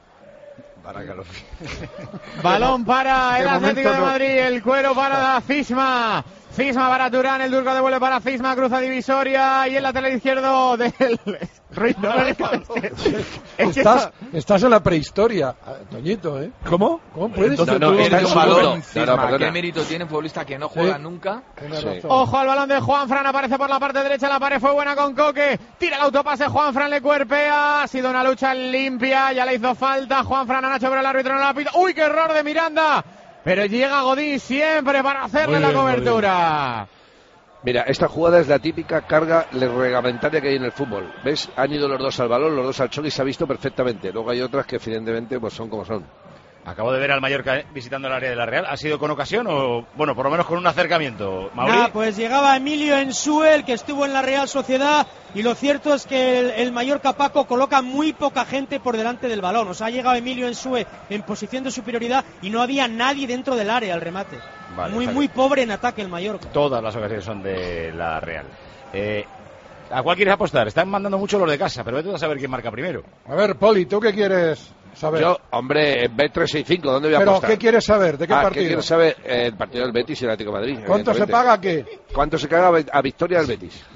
Balón para el De Atlético momento de no. Madrid, el cuero para Cisma. Cisma para Turán, el turco devuelve para Cisma, cruza divisoria y el lateral izquierdo del Ruiz. No me digas. Es que Estás, eso- estás en la prehistoria, ah, Toñito, ¿eh? ¿Cómo? ¿Cómo puedes? Entonces No, no, tú- está en un su balón, momento. Cisma, No, no, perdona. ¿qué mérito tiene un futbolista que no juega Sí. nunca? Tienes Sí. razón. Ojo al balón de Juanfran, aparece por la parte derecha, la pared fue buena con Coque, tira el autopase, Juanfran le cuerpea, ha sido una lucha limpia, ya le hizo falta, Juanfran a Nacho, pero el árbitro no la pita, uy, qué error de Miranda, pero llega Godín siempre para hacerle Muy la bien, cobertura. Mira, esta jugada es la típica carga reglamentaria que hay en el fútbol. ¿Ves? Han ido los dos al balón, los dos al choque y se ha visto perfectamente. Luego hay otras que evidentemente pues son como son. Acabo de ver al Mallorca visitando el área de la Real. ¿Ha sido con ocasión o, bueno, por lo menos con un acercamiento? Mauri. Nah, pues llegaba Emilio Ensue, el que estuvo en la Real Sociedad, y lo cierto es que el, el Mallorca, Paco, coloca muy poca gente por delante del balón. O sea, ha llegado Emilio Ensue en posición de superioridad y no había nadie dentro del área al remate. Vale, muy, o sea muy que pobre en ataque el Mallorca. Todas las ocasiones son de la Real. Eh, ¿A cuál quieres apostar? Están mandando mucho los de casa, pero vete a saber quién marca primero. A ver, Poli, ¿tú qué quieres saber? Yo, hombre, B trescientos sesenta y cinco, ¿dónde voy a ¿Pero apostar? qué quieres saber? ¿De qué ah, partido? ¿qué quieres saber? Eh, el partido del Betis y el Atlético de Madrid. ¿Cuánto se paga qué? ¿Cuánto se caga a victoria del Betis?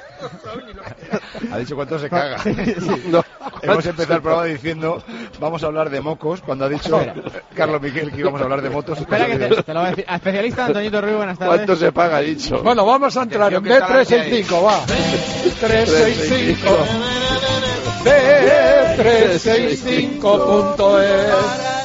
Ha dicho cuánto se caga. No. Hemos empezado el programa diciendo vamos a hablar de mocos, cuando ha dicho Carlos Miguel que íbamos a hablar de motos. Espera que te, te lo voy a decir. A especialista Antoñito Ruiz, buenas tardes. ¿Cuánto se paga, ha dicho? Bueno, vamos a entrar en B trescientos sesenta y cinco, va. trescientos sesenta y cinco. B trescientos sesenta y cinco punto es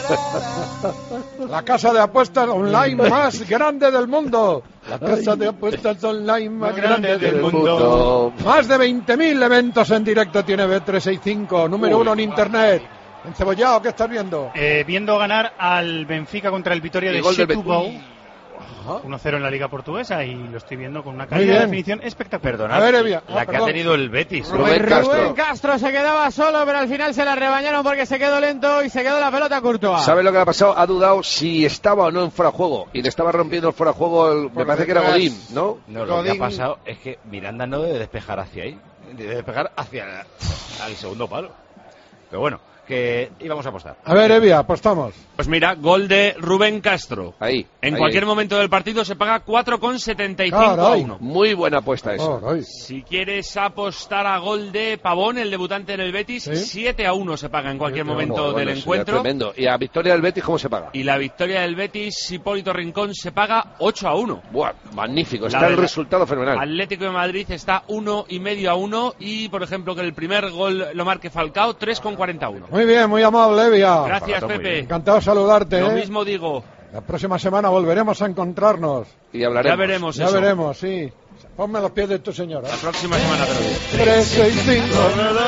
la casa de apuestas online más grande del mundo. La casa de apuestas online más grande del mundo. Más de veinte mil eventos en directo tiene B trescientos sesenta y cinco, número uno en internet. Encebollado, ¿qué estás viendo? Eh, viendo ganar al Benfica contra el Vitoria de Setúbal. uno cero en la Liga Portuguesa y lo estoy viendo con una calidad de definición espectacular. Perdona, a ver, Evia. la ah, que perdón. ha tenido el Betis. Rubén, Rubén Castro. Rubén Castro se quedaba solo, pero al final se la rebañaron porque se quedó lento y se quedó la pelota Courtois. ¿Sabe lo que le ha pasado? Ha dudado si estaba o no en fuera de juego y le estaba rompiendo el fuera de juego, el, me parece que era Godín, ¿no? No, lo Godín. Que ha pasado es que Miranda no debe despejar hacia ahí, debe despejar hacia el segundo palo. Pero bueno, que íbamos a apostar. A ver, Evia, apostamos. Pues mira, gol de Rubén Castro. Ahí. En ahí, cualquier ahí. momento del partido se paga cuatro coma setenta y cinco a uno. Muy buena apuesta esa. Caray. Si quieres apostar a gol de Pavón, el debutante en el Betis, ¿sí? siete a uno se paga en cualquier siete momento uno, del bueno, encuentro. Tremendo. ¿Y a victoria del Betis cómo se paga? Y la victoria del Betis, Hipólito Rincón, se paga ocho a uno. Buah, magnífico. Está el resultado fenomenal. Atlético de Madrid está uno y medio a uno y, por ejemplo, que el primer gol lo marque Falcao, tres coma cuarenta y uno. Muy bien, muy amable, Evia. Gracias, Pepe. Encantado de saludarte. Lo ¿eh? mismo digo. La próxima semana volveremos a encontrarnos. Y hablaremos. Ya veremos Ya eso. veremos, sí. Ponme los pies de tu señora. La próxima semana te lo digo. tres seis cinco.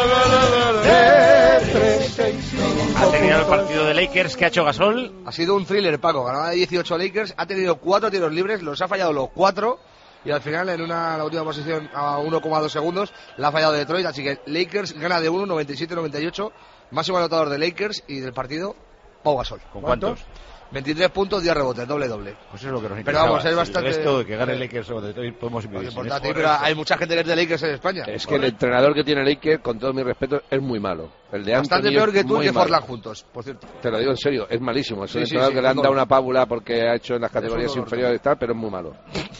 tres seis cinco. Ha tenido el partido de Lakers que ha hecho Gasol. Ha sido un thriller, Paco. Ganaba de dieciocho Lakers, ha tenido cuatro tiros libres, los ha fallado los cuatro. Y al final, en una la última posición a uno coma dos segundos, la ha fallado Detroit. Así que Lakers gana de uno, noventa y siete noventa y ocho. Máximo anotador de Lakers y del partido, Pau Gasol. ¿Con cuántos? veintitrés puntos, diez rebotes, doble doble. Pues eso es lo que nos Pero vamos, es bastante. Esto de que gane Lakers o Detroit podemos vivir. Es importante, pero hay mucha gente que es de Lakers en España. Es que el entrenador que tiene Lakers, con todo mi respeto, es muy malo. El de Bastante Anthony peor que tú y que malo. Forlán juntos, por cierto. Te lo digo en serio, es malísimo. Es Sí, un sí, entrenador sí, que le han dolor. dado una pábula porque ha hecho en las categorías dolor, inferiores y tal, pero es muy malo.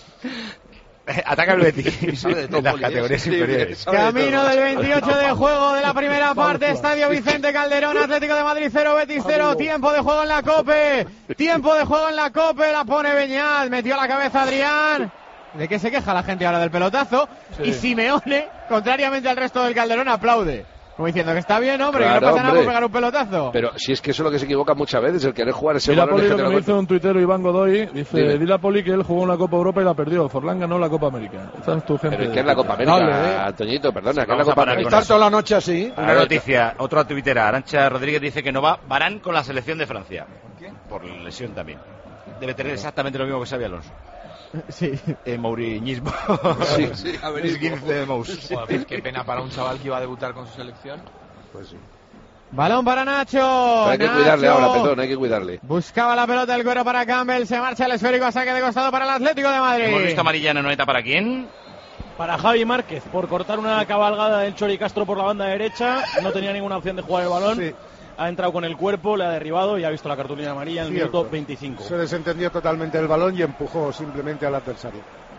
Ataca el Betis en las categorías inferiores. Camino del veintiocho de juego de la primera parte. Estadio Vicente Calderón, Atlético de Madrid cero, Betis cero. Tiempo de juego en la Cope. Tiempo de juego en la Cope. La pone Beñat. Metió la cabeza Adrián. ¿De qué se queja la gente ahora del pelotazo? Sí. Y Simeone, contrariamente al resto del Calderón, aplaude. Como diciendo que está bien, hombre, Claro, que no pasa nada hombre. por pegar un pelotazo. Pero si es que eso es lo que se equivoca muchas veces, el querer jugar ese Dile a balón Poli es lo que que te me lo hizo un tuitero Iván Godoy. Dice, Dile. dile a Poli que él jugó una Copa Europa y la perdió. Forlán ganó la Copa América. Esa es tu gente. Pero es que es la Copa América, Dale, eh. Toñito, perdona, que es la Vamos a Copa parar con América. Estar toda la noche así. Una noticia, otra tuitera, Arantxa Rodríguez dice que no va Varane con la selección de Francia. ¿Por qué? Por lesión también. Debe tener exactamente lo mismo que Xabi Alonso. Sí. Eh, Mouriñismo. Sí, sí, a ver, Es quince de Mous. Joder, pues qué pena para un chaval que iba a debutar con su selección. Pues sí. Balón para Nacho. Pero hay que Nacho. cuidarle ahora, perdón, hay que cuidarle. Buscaba la pelota del cuero para Campbell. Se marcha el esférico a saque de costado para el Atlético de Madrid. Hemos visto amarilla en Anoeta para quién. Para Javi Márquez, por cortar una cabalgada del Chori Castro por la banda derecha. No tenía ninguna opción de jugar el balón. Sí. Ha entrado con el cuerpo, le ha derribado y ha visto la cartulina amarilla en el Cierto. minuto veinticinco. Se desentendió totalmente del balón y empujó simplemente al adversario.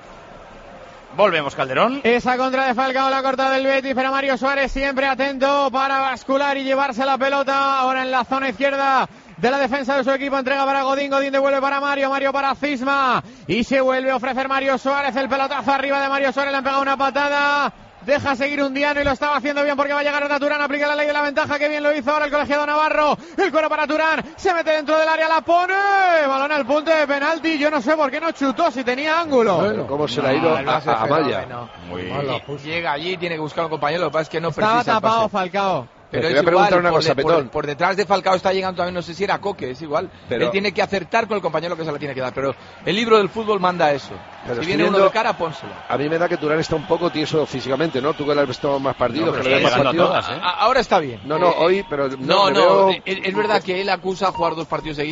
Volvemos, Calderón. Esa contra de Falcao, la corta del Betis, pero Mario Suárez siempre atento para bascular y llevarse la pelota. Ahora en la zona izquierda de la defensa de su equipo, entrega para Godín, Godín devuelve para Mario, Mario para Cisma y se vuelve a ofrecer Mario Suárez, el pelotazo arriba de Mario Suárez, le han pegado una patada. Deja seguir un Diano y lo estaba haciendo bien porque va a llegar a Turán, aplica la ley de la ventaja, que bien lo hizo ahora el colegiado Navarro, el cuero para Turán, se mete dentro del área, la pone, balón al punto de penalti, yo no sé por qué no chutó si tenía ángulo. Bueno, ¿cómo se le ha ido No, a, lo hace a Amaya? fenómeno. Muy Llega allí, tiene que buscar un compañero, lo que pasa es que no Estaba precisa el tapado pase. Falcao. Pero Te es voy a preguntar igual, una por, cosa, de- por- Petón. por detrás de Falcao está llegando también, no sé si era Coque, es igual. Pero- Él tiene que acertar con el compañero que se la tiene que dar. Pero el libro del fútbol manda eso. Pero si estoy viene uno viendo- de cara, pónselo. A mí me da que Turán está un poco tieso físicamente, ¿no? Tú que le has visto más partidos, No, pero que le ves está más llegando a partidos. todas, ¿eh? A- Ahora está bien. No, no, Eh, hoy, pero no, No, le no, veo- es, es verdad que él acusa a jugar dos partidos seguidos.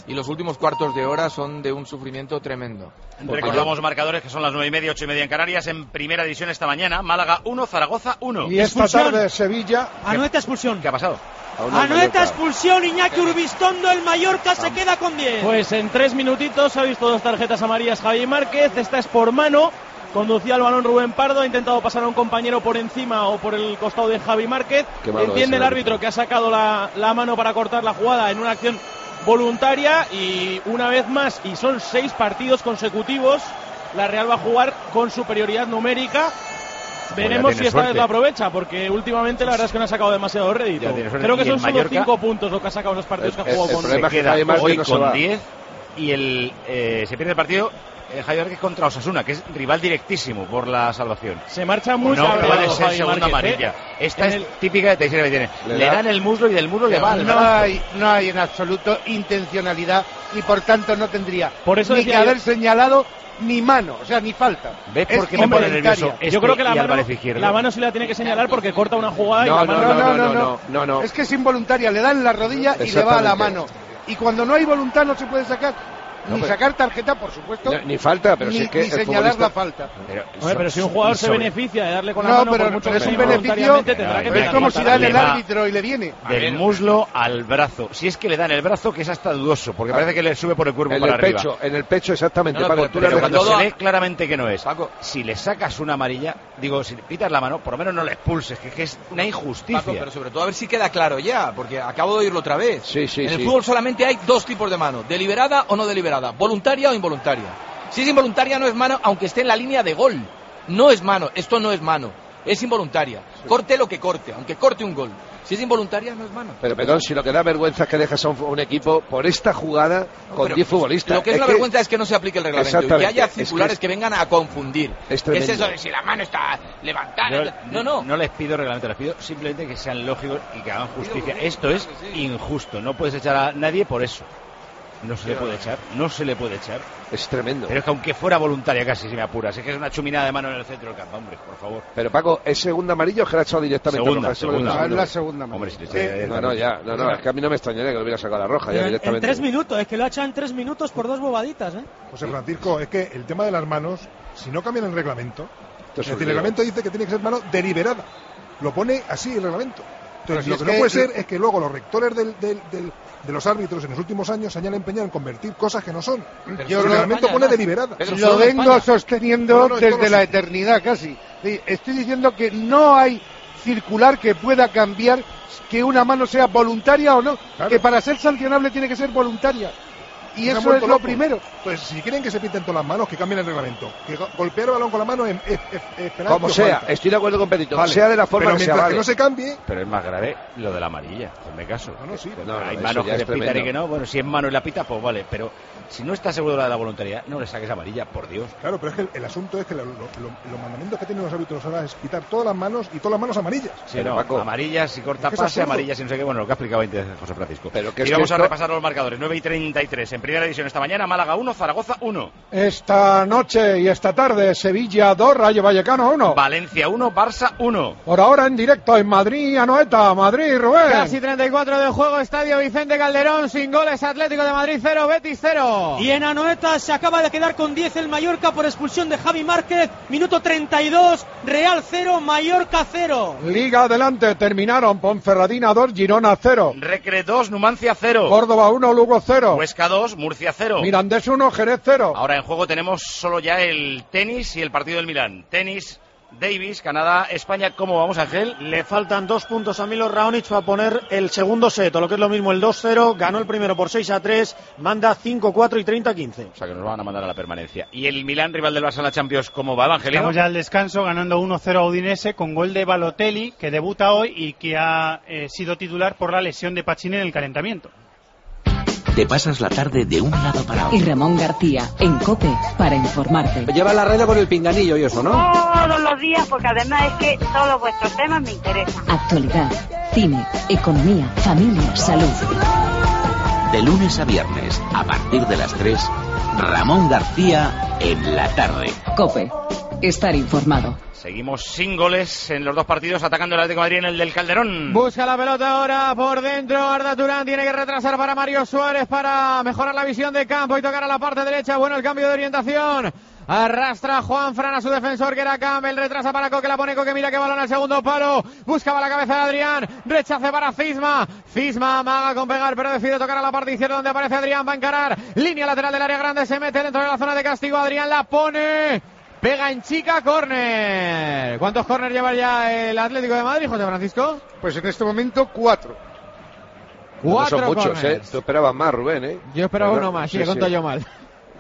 y los últimos cuartos de hora son de un sufrimiento tremendo. Recordamos yo... marcadores que son las nueve y media, ocho y media en Canarias. En primera división esta mañana, Málaga uno, Zaragoza uno. Y esta expulsión. tarde Sevilla. Anoeta expulsión. ¿Qué ha pasado? Anoeta expulsión, Iñaki Urbistondo, el Mallorca se queda con diez. Pues en tres minutitos ha visto dos tarjetas amarillas Javi Márquez. Esta es por mano. Conducía el balón Rubén Pardo, ha intentado pasar a un compañero por encima o por el costado de Javi Márquez. Entiende el árbitro que ha sacado la, la mano para cortar la jugada en una acción voluntaria, y una vez más, y son seis partidos consecutivos, la Real va a jugar con superioridad numérica. Veremos si esta suerte. vez lo aprovecha, porque últimamente la verdad es que no ha sacado demasiado rédito. Creo que son solo Mallorca, cinco puntos lo que ha sacado en los partidos el, que ha jugado el, el con. Se queda hoy no con diez y el eh, se pierde el partido. Eh, Javier Márquez contra Osasuna, que es rival directísimo por la salvación. Se marcha muy no cabreado, puede ser Javi segunda Márquez, amarilla. ¿eh? Esta en es el... típica de Teixeira que tiene. Le, le dan el muslo y del muslo le va al no brazo. hay No hay en absoluto intencionalidad y por tanto no tendría por eso ni que haber yo... señalado ni mano, o sea, ni falta. ¿Ves por qué me pone nervioso? Este yo creo que la mano, la mano sí la tiene que señalar porque corta una jugada no, y la no, mano... No, no, no, no, no, no. Es que es involuntaria, le dan la rodilla y le va a la mano. Y cuando no hay voluntad no se puede sacar. No, ni pero, sacar tarjeta, por supuesto. No, ni falta, pero ni, si es que ni señalar futbolista... la falta. Pero, Oye, pero si un jugador se beneficia de darle con la no, mano, pero, por mucho pero que es un beneficio. Tendrá que es como si da el árbitro y le viene. Del muslo al brazo. Si es que le dan el brazo, que es hasta dudoso, porque parece que le sube por el cuerpo en para el arriba. Pecho, en el pecho, exactamente. No, no, Paco, pero, tú pero cuando todo... se ve claramente que no es. Paco, si le sacas una amarilla, digo, si le pitas la mano, por lo menos no le expulses, que, que es una injusticia. Paco, pero sobre todo a ver si queda claro ya, porque acabo de oírlo otra vez. Sí, sí, en el sí. fútbol solamente hay dos tipos de mano, deliberada o no deliberada, voluntaria o involuntaria. Si es involuntaria no es mano, aunque esté en la línea de gol. No es mano, esto no es mano, es involuntaria. Sí. Corte lo que corte, aunque corte un gol. Si es involuntaria no es mano. Pero perdón, si lo que da vergüenza es que dejas a un, un equipo por esta jugada no, con diez futbolistas. Lo que es, es la que... vergüenza es que no se aplique el reglamento y que haya circulares es que, es... que vengan a confundir. Es ¿Qué es eso de si la mano está levantada? Yo, no, no. No les pido reglamento, les pido simplemente que sean lógicos y que hagan justicia. Esto es injusto, no puedes echar a nadie por eso. No se le puede echar, no se le puede echar. Es tremendo. Pero es que aunque fuera voluntaria casi, si me apuras, es que es una chuminada de mano en el centro del campo, hombre, por favor. Pero Paco, ¿es segunda amarilla o que la ha echado directamente segunda, roja? Segunda, segunda. Es la segunda amarilla. Hombre, si le sí. No, no, ya, no, no, es que a mí no me extrañaría que lo hubiera sacado la roja ya en, directamente. En tres minutos, es que lo ha echado en tres minutos por dos bobaditas, ¿eh? José Francisco, es que el tema de las manos, si no cambian el reglamento, es decir, el reglamento dice que tiene que ser mano deliberada. Lo pone así el reglamento. Entonces, lo que, que no puede ser es que luego los rectores del, del, del, de los árbitros en los últimos años se hayan empeñado en convertir cosas que no son. Yo el reglamento pone deliberada. Lo vengo sosteniendo no, no, desde la eternidad casi. Estoy diciendo que no hay circular que pueda cambiar que una mano sea voluntaria o no. Claro. Que para ser sancionable tiene que ser voluntaria. Y eso es lo locos. primero. Pues si quieren que se pinten todas las manos, que cambien el reglamento. Que golpear el balón con la mano es, es, es, es penal. Como sea, falta. Estoy de acuerdo con Pedrito. Vale. Sea de la forma pero que sea, vale. que no se cambie. Pero es más grave lo de la amarilla, hazme caso. No, no, sí. No, hay manos que se pitan y que no. Bueno, si es mano y la pita, pues vale. Pero si no estás seguro de la voluntariedad, no le saques amarilla, por Dios. Claro, pero es que el, el asunto es que lo, lo, lo, los mandamientos que tienen los árbitros ahora es quitar todas las manos y todas las manos amarillas. Sí, pero no, Paco, amarillas si corta es que pase, amarillas si no sé qué. Bueno, lo que ha explicado antes José Francisco. Pero que y es vamos que a esto... repasar los marcadores. nueve y treinta y tres en primera división esta mañana. Málaga uno, Zaragoza uno. Esta noche y esta tarde, Sevilla dos, Rayo Vallecano uno. Valencia uno, Barça uno. Por ahora en directo en Madrid, Anoeta, Madrid, Rubén. Casi treinta y cuatro de juego, Estadio Vicente Calderón, sin goles, Atlético de Madrid cero, Betis cero. Y en Anoeta se acaba de quedar con diez el Mallorca por expulsión de Javi Márquez, minuto treinta y dos, Real cero, Mallorca cero. Liga adelante, terminaron Ponferradina dos, Girona cero. Recre dos, Numancia cero. Córdoba uno, Lugo cero. Huesca dos, Murcia cero. Mirandés uno, Jerez cero. Ahora en juego tenemos solo ya el tenis y el partido del Milán. Tenis, Davis, Canadá, España. ¿Cómo vamos, Ángel? Le faltan dos puntos a Milos Raonic para poner el segundo set, o lo que es lo mismo el dos cero. Ganó el primero por seis a tres, manda cinco cuatro y treinta a quince. O sea que nos van a mandar a la permanencia. ¿Y el Milán, rival del Barça en la Champions, cómo va, Evangelio? Estamos ya al descanso, ganando uno cero a Udinese con gol de Balotelli, que debuta hoy y que ha eh, sido titular por la lesión de Pacini en el calentamiento. Te pasas la tarde de un lado para otro. Y Ramón García, en COPE, para informarte. Lleva la radio con el pinganillo y eso, ¿no? Todos los días, porque además es que todos vuestros temas me interesan. Actualidad, cine, economía, familia, salud. De lunes a viernes, a partir de las tres, Ramón García en la tarde. COPE, estar informado. Seguimos sin goles en los dos partidos, atacando el Atlético de Madrid en el del Calderón. Busca la pelota ahora por dentro. Arda Turán tiene que retrasar para Mario Suárez para mejorar la visión de campo y tocar a la parte derecha. Bueno, el cambio de orientación. Arrastra Juan Fran a su defensor, que era Campbell. Retrasa para Coque, la pone Coque. Mira que balón al segundo palo. Buscaba la cabeza de Adrián. Rechace para Fisma. Fisma amaga con pegar, pero decide tocar a la parte izquierda donde aparece Adrián. Va a encarar. Línea lateral del área grande. Se mete dentro de la zona de castigo. Adrián la pone. Pega en chica, córner. ¿Cuántos córner lleva ya el Atlético de Madrid, José Francisco? Pues en este momento cuatro. Cuatro no son muchos, corners. ¿eh? Tú esperabas más, Rubén, ¿eh? Yo esperaba Pero, uno más, sí, sí, he contado sí. yo mal.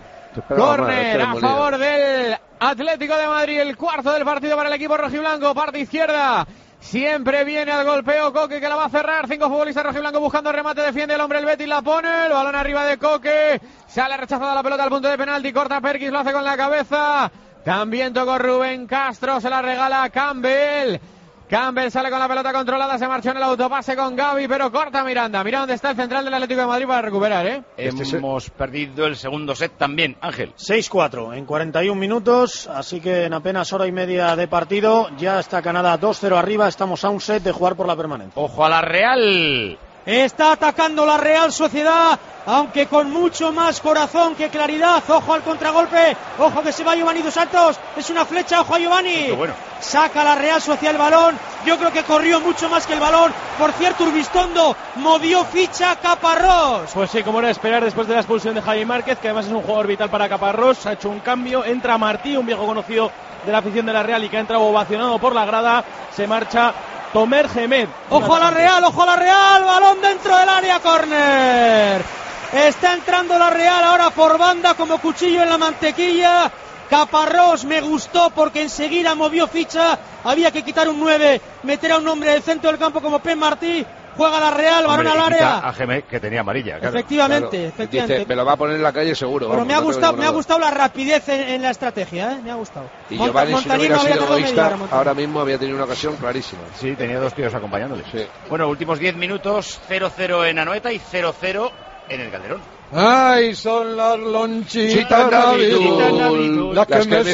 Córner a favor del Atlético de Madrid, el cuarto del partido para el equipo rojiblanco, parte izquierda. Siempre viene al golpeo Coque, que la va a cerrar. Cinco futbolistas rojiblanco buscando remate, defiende el hombre, el Betis la pone, el balón arriba de Coque. Sale rechazada la pelota al punto de penalti, corta Perkis, lo hace con la cabeza. También tocó Rubén Castro, se la regala a Campbell. Campbell sale con la pelota controlada, se marchó en el autopase con Gavi, pero corta Miranda. Mira dónde está el central del Atlético de Madrid para recuperar, ¿eh? Este Hemos se... perdido el segundo set también, Ángel. seis cuatro en cuarenta y un minutos, así que en apenas hora y media de partido ya está Canadá dos cero arriba, estamos a un set de jugar por la permanencia. ¡Ojo a la Real! Está atacando la Real Sociedad, aunque con mucho más corazón que claridad. Ojo al contragolpe, ojo que se va Giovanni Dos Santos, es una flecha, ojo a Giovanni. Bueno. Saca la Real Sociedad el balón, yo creo que corrió mucho más que el balón. Por cierto, Urbistondo movió ficha Caparrós. Pues sí, como era de esperar después de la expulsión de Javi Márquez, que además es un jugador vital para Caparrós. Ha hecho un cambio, entra Martí, un viejo conocido de la afición de la Real y que ha entrado ovacionado por la grada. Se marcha Tomer Gemed. Ojo a la Real, ojo a la Real, balón dentro del área, córner. Está entrando la Real ahora por banda como cuchillo en la mantequilla. Caparrós me gustó porque enseguida movió ficha. Había que quitar un nueve, meter a un hombre del centro del campo como Pep Martí. Juega la Real, balón al área. A Gemed, que tenía amarilla. Claro. Efectivamente, Claro. efectivamente. Dice, me lo va a poner en la calle seguro. Pero vamos, me ha no gustado, tengo me ha ninguna gustado la rapidez en, en la estrategia, ¿eh? Me ha gustado. Y Monta, Giovanni, si no hubiera sido tardado egoísta, media hora, ahora mismo había tenido una ocasión clarísima. Sí, tenía dos tíos acompañándole. Sí. Bueno, últimos diez minutos, cero cero en Anoeta y cero cero en el Calderón. Ay, son las lonchitas Chita Navidul, las que, las que me me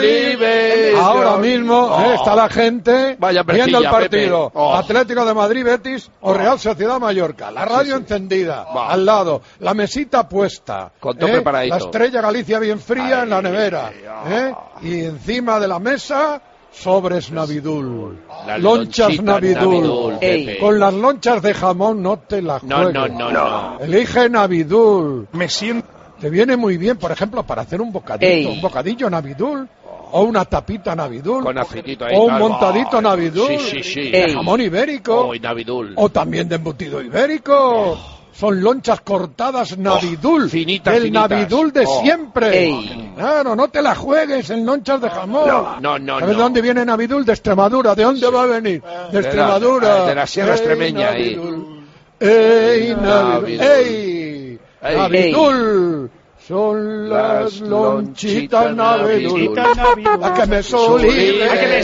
suben. Ahora mismo Oh. eh, está la gente Vaya viendo el pertilla, partido. Pepe. Oh. Atlético de Madrid, Betis o Real Sociedad Mallorca. La radio Sí, sí. encendida, Va. al lado. La mesita puesta. Con todo eh, preparadito. La estrella Galicia bien fría Ay, en la nevera. oh. eh, Y encima de la mesa, sobres Navidul. Las Lonchas lonchitas Navidul. Navidul, Pepe. Con las lonchas de jamón no te la No, juegues. no, no, no. Elige Navidul. Me siento. Te viene muy bien, por ejemplo, para hacer un bocadillo, Ey. un bocadillo Navidul, o una tapita Navidul, Con aceitito ahí, o un tal. montadito Ay, Navidul, sí, sí, sí. de Ey. jamón ibérico, Oh, y Navidul. o también de embutido ibérico. Son lonchas cortadas Navidul, finitas, el finitas. Navidul de Oh. siempre. Ey. Claro, no te la juegues en lonchas de jamón. No, no, ¿Sabes no. de dónde viene Navidul? De Extremadura. ¿De dónde va a venir? De Extremadura. de la sierra Ey, extremeña, ahí. Navidul. Ey, Navidul. Navidul. Ey, Ey. Navidul. Son las Las lonchitas lonchitas Navidul. Navidul. A que me sublimen. A que me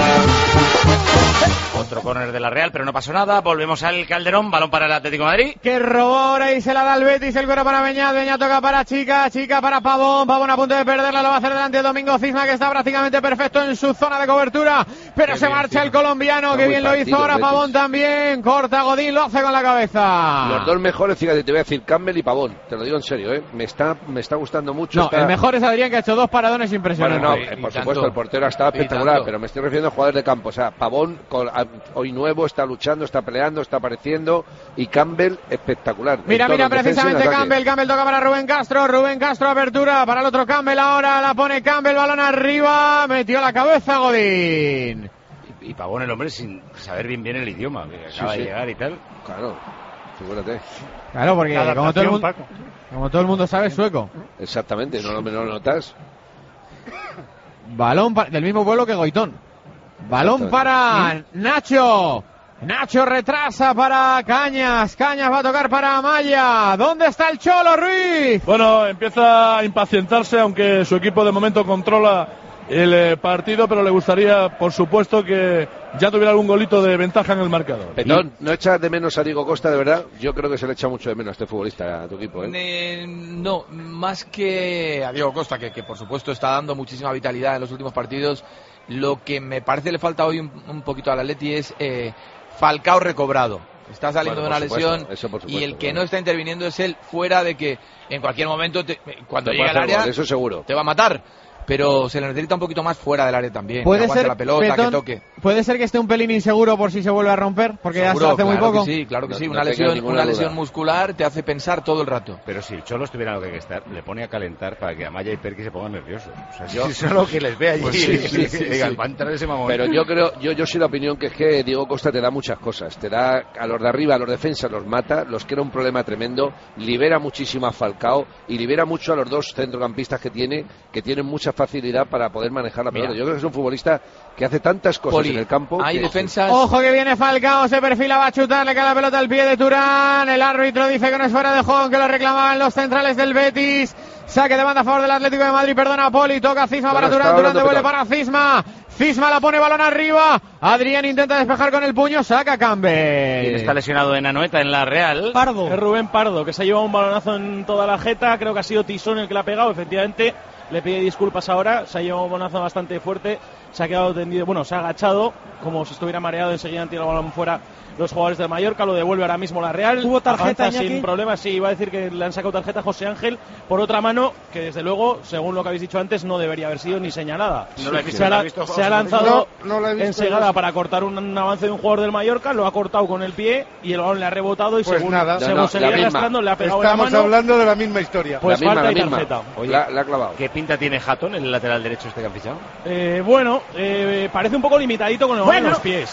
Otro córner de la Real, pero no pasó nada. Volvemos al Calderón, balón para el Atlético de Madrid. Que robó ahora y se la da el Betis, el cuero para Beñat, Beñat toca para Chica, Chica para Pavón, Pavón a punto de perderla, lo va a hacer delante Domingo Cisma, que está prácticamente perfecto en su zona de cobertura, pero Qué se bien, marcha Cisma. el colombiano, Está que muy bien lo partido hizo ahora el Betis. Pavón también, corta Godín, lo hace con la cabeza. Los dos mejores, fíjate, te voy a decir Campbell y Pavón. Te lo digo en serio, ¿eh? Me está, me está gustando mucho. No, está... el mejor es Adrián, que ha hecho dos paradones Bueno, impresionantes. no, Y- eh, y por tanto. supuesto, el portero ha estado Y espectacular, tanto. pero me estoy refiriendo a jugadores de campo. O sea, Pavón, con, a- hoy nuevo, está luchando, está peleando, está apareciendo, y Campbell, espectacular. Mira, En mira, todo, en defensa y en precisamente ataque. Campbell, Campbell toca para Rubén Castro, Rubén Castro apertura para el otro Campbell, ahora la pone Campbell, balón arriba, metió la cabeza Godín. Y, y Pavón, el hombre, sin saber bien bien el idioma, que Sí, acaba sí. de llegar y tal. Claro, figúrate. Claro, porque La como todo, el adaptación, mundo, Paco. como todo el mundo sabe, es sueco. Exactamente, no, lo- no lo notas. Balón pa- del mismo pueblo que Goitón. Balón para Nacho. Nacho retrasa para Cañas. Cañas va a tocar para Amaya. ¿Dónde está el Cholo Ruiz? Bueno, empieza a impacientarse, aunque su equipo de momento controla el eh, partido, pero le gustaría, por supuesto, que ya tuviera algún golito de ventaja en el marcador. Petón, ¿no echas de menos a Diego Costa, de verdad? Yo creo que se le echa mucho de menos a este futbolista, a tu equipo, ¿eh? Eh, no, más que a Diego Costa, que, que por supuesto está dando muchísima vitalidad en los últimos partidos, lo que me parece le falta hoy un, un poquito al Atleti es eh, Falcao recobrado. Está saliendo Bueno, de una supuesto, lesión eso por supuesto, y el que claro. no está interviniendo es él, fuera de que en cualquier momento, te, cuando Te llegue puede al hacer área, gol, eso seguro. te va a matar. Pero se le necesita un poquito más fuera del área también. Puede que aguante ser, la pelota, Petón, que toque. puede ser que esté un pelín inseguro por si se vuelve a romper, porque Seguro, ya se hace muy claro poco. Que sí, claro que No- sí. no Una tengas lesión, ninguna una duda. lesión muscular te hace pensar todo el rato. Pero si el Cholo estuviera lo que hay que estar, le pone a calentar para que Amaya y Perky se pongan nerviosos. O sea, Yo- si solo que les ve allí Pues y sí, sí, sí, digan, sí. va a entrar ese mamón. Pero yo creo, yo, yo soy la opinión que es que Diego Costa te da muchas cosas. Te da a los de arriba, a los defensas los mata, los crea un problema tremendo, libera muchísimo a Falcao y libera mucho a los dos centrocampistas que tiene, que tienen mucha facilidad para poder manejar la pelota. Mira. Yo creo que es un futbolista que hace tantas cosas Poli, en el campo. hay que- defensas. Ojo que viene Falcao, se perfila, va a chutar, le cae la pelota al pie de Turán. El árbitro dice que no es fuera de juego, que lo reclamaban los centrales del Betis. Saque de banda a favor del Atlético de Madrid, perdona Poli, toca Cisma Bueno, para Turán, está Turán hablando devuelve Petón. para Cisma. Cisma la pone balón arriba. Adrián intenta despejar con el puño, saca Campbell. ¿Quién está lesionado en Anoeta en la Real? Pardo. Es Rubén Pardo, que se ha llevado un balonazo en toda la jeta. Creo que ha sido Tisón el que le ha pegado, efectivamente. Le pide disculpas ahora. Se ha llevado un balonazo bastante fuerte. Se ha quedado tendido, bueno, se ha agachado, como si estuviera mareado. Enseguida han tirado el balón fuera los jugadores del Mallorca. Lo devuelve ahora mismo la Real. ¿Hubo tarjeta, Avanza Iñaki? sin problemas. Sí, iba a decir que le han sacado tarjeta a José Ángel por otra mano, que desde luego, según lo que habéis dicho antes, no debería haber sido ni señalada. No la he visto, se, ha, ¿la has visto, se José? ha lanzado No, no la he visto, ensegada no. para cortar un, un avance de un jugador del Mallorca. Lo ha cortado con el pie y el balón le ha rebotado. Y Pues según, nada. según No, no, se la le iba misma. arrastrando, le ha pegado en la Estamos mano. hablando de la misma historia. Pues la misma, falta la y misma. tarjeta. Oye, La, la ha clavado. ¿Qué pinta tiene Hatton, el lateral derecho este que han fichado? Eh, bueno, eh, parece un poco limitadito con el balón en Bueno. los pies.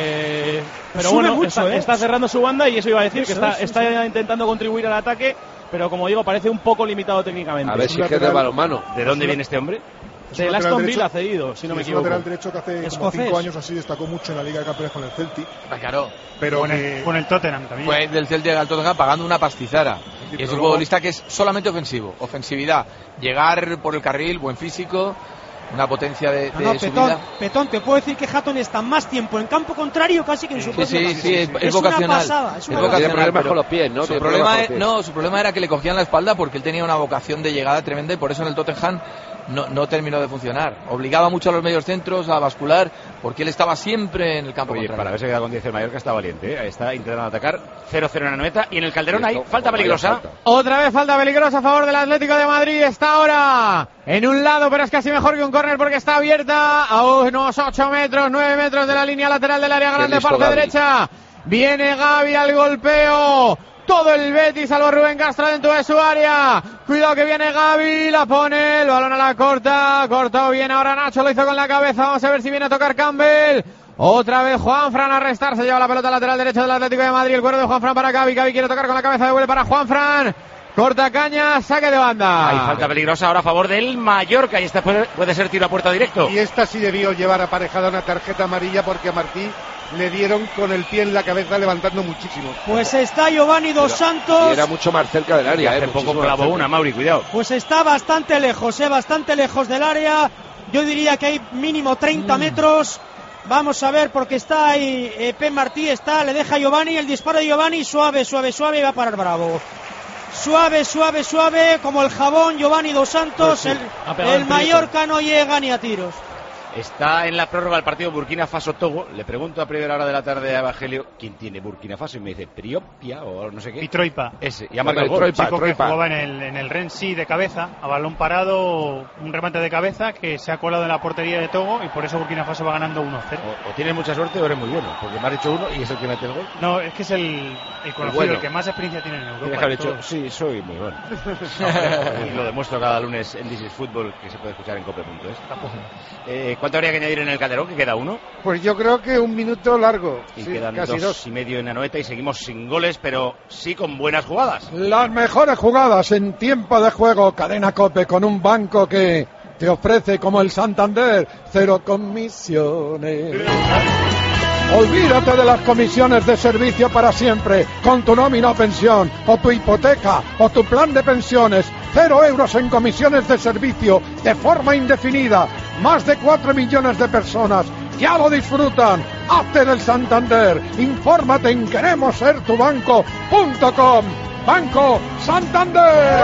Eh, pero Sube bueno, mucho, está, ¿eh? está cerrando su banda y eso iba a decir, que Eso está, es, está sí, intentando contribuir al ataque, pero como digo, parece un poco limitado técnicamente. A ver si es que es de balonmano. ¿De dónde viene este hombre? De lateral Aston derecho. Villa cedido, si no Sí, me es un equivoco. lateral derecho que hace como Escocés. cinco años así destacó mucho en la Liga de Campeones con el Celtic. Ah, claro. Pero Con que- el, con el Tottenham también. Fue del Celtic al Tottenham pagando una pastizara. Sí, Y es pero un luego- futbolista que es solamente ofensivo. Ofensividad. Llegar por el carril, buen físico, una potencia de, No, de no, subida. Petón, Petón, te puedo decir que Hatton está más tiempo en campo contrario casi que en su Sí, propio sí, campo. sí, es, es Es vocacional. una pasada, es una Es vocacional, Tiene problemas pero con los pies, ¿no? Su Tiene problema, problemas es- con los pies. no, su problema era que le cogían la espalda porque él tenía una vocación de llegada tremenda y por eso en el Tottenham no, no terminó de funcionar. Obligaba mucho a los medios centros a bascular porque él estaba siempre en el campo Oye, contrario. para haberse quedado con diez el Mallorca está valiente, ¿eh? Está intentando atacar. cero cero en Anoeta y en el Calderón Y hay esto, falta vaya peligrosa. falta. Otra vez falta peligrosa a favor del Atlético de Madrid. Está ahora en un lado, pero es casi mejor que un córner porque está abierta a unos ocho metros, nueve metros de la línea lateral del área Qué grande, listo parte Gavi. derecha. Viene Gavi al golpeo. Todo el Betis, salvo Rubén Castro dentro de su área. Cuidado que viene Gavi, la pone, el balón a la corta. Cortó bien ahora Nacho, lo hizo con la cabeza. Vamos a ver si viene a tocar Campbell. Otra vez Juanfran a restar, se lleva la pelota lateral derecha del Atlético de Madrid. El cuero de Juanfran para Gavi. Gavi quiere tocar con la cabeza, devuelve para Juanfran. Corta caña, saque de banda. Hay falta peligrosa ahora a favor del Mallorca y esta puede, puede ser tiro a puerta directo. Y esta sí debió llevar aparejada una tarjeta amarilla porque a Martí le dieron con el pie en la cabeza levantando muchísimo. Pues está Giovanni Dos Y Santos. era mucho más cerca del área, Hace ¿eh? poco Muchísimo clavó más cerca. una, Mauri, cuidado. Pues está bastante lejos, eh, bastante lejos del área. Yo diría que hay mínimo treinta metros. Vamos a ver porque está ahí eh, Pep Martí, está, le deja Giovanni, el disparo de Giovanni, suave, suave, suave y va a parar Bravo. Suave, suave, suave, como el jabón Giovanni Dos Santos. Pues sí, ha el pegado el el Mallorca no llega ni a tiros. Está en la prórroga el partido Burkina Faso-Togo. Le pregunto a primera hora de la tarde a Evangelio quién tiene Burkina Faso y me dice Priopia o no sé qué. Y Troipa. Ese, y ha marcado el gol. Un chico que jugaba en el, en el Rennes de cabeza, a balón parado, un remate de cabeza que se ha colado en la portería de Togo y por eso Burkina Faso va ganando uno cero. O, o tienes mucha suerte o eres muy bueno, porque me has dicho uno y es el que mete el gol. No, es que es el, el conocido, el, bueno. que más experiencia tiene en Europa. Tienes que haber de dicho, todos. sí, soy muy bueno. No, y lo demuestro cada lunes en This is Football, que se puede escuchar en cope punto es. Eh, ¿Cuánto habría que añadir en el Calderón, que queda uno? Pues yo creo que un minuto largo. Y Sí, quedan casi dos, dos. y medio en Anoeta y seguimos sin goles, pero sí con buenas jugadas. Las mejores jugadas en tiempo de juego, Cadena Cope, con un banco que te ofrece, como el Santander, cero comisiones. Olvídate de las comisiones de servicio para siempre, con tu nómina o pensión, o tu hipoteca, o tu plan de pensiones. Cero euros en comisiones de servicio, de forma indefinida. Más de cuatro millones de personas ya lo disfrutan. Hazte del Santander. Infórmate en queremos ser tu banco punto com. Banco Santander.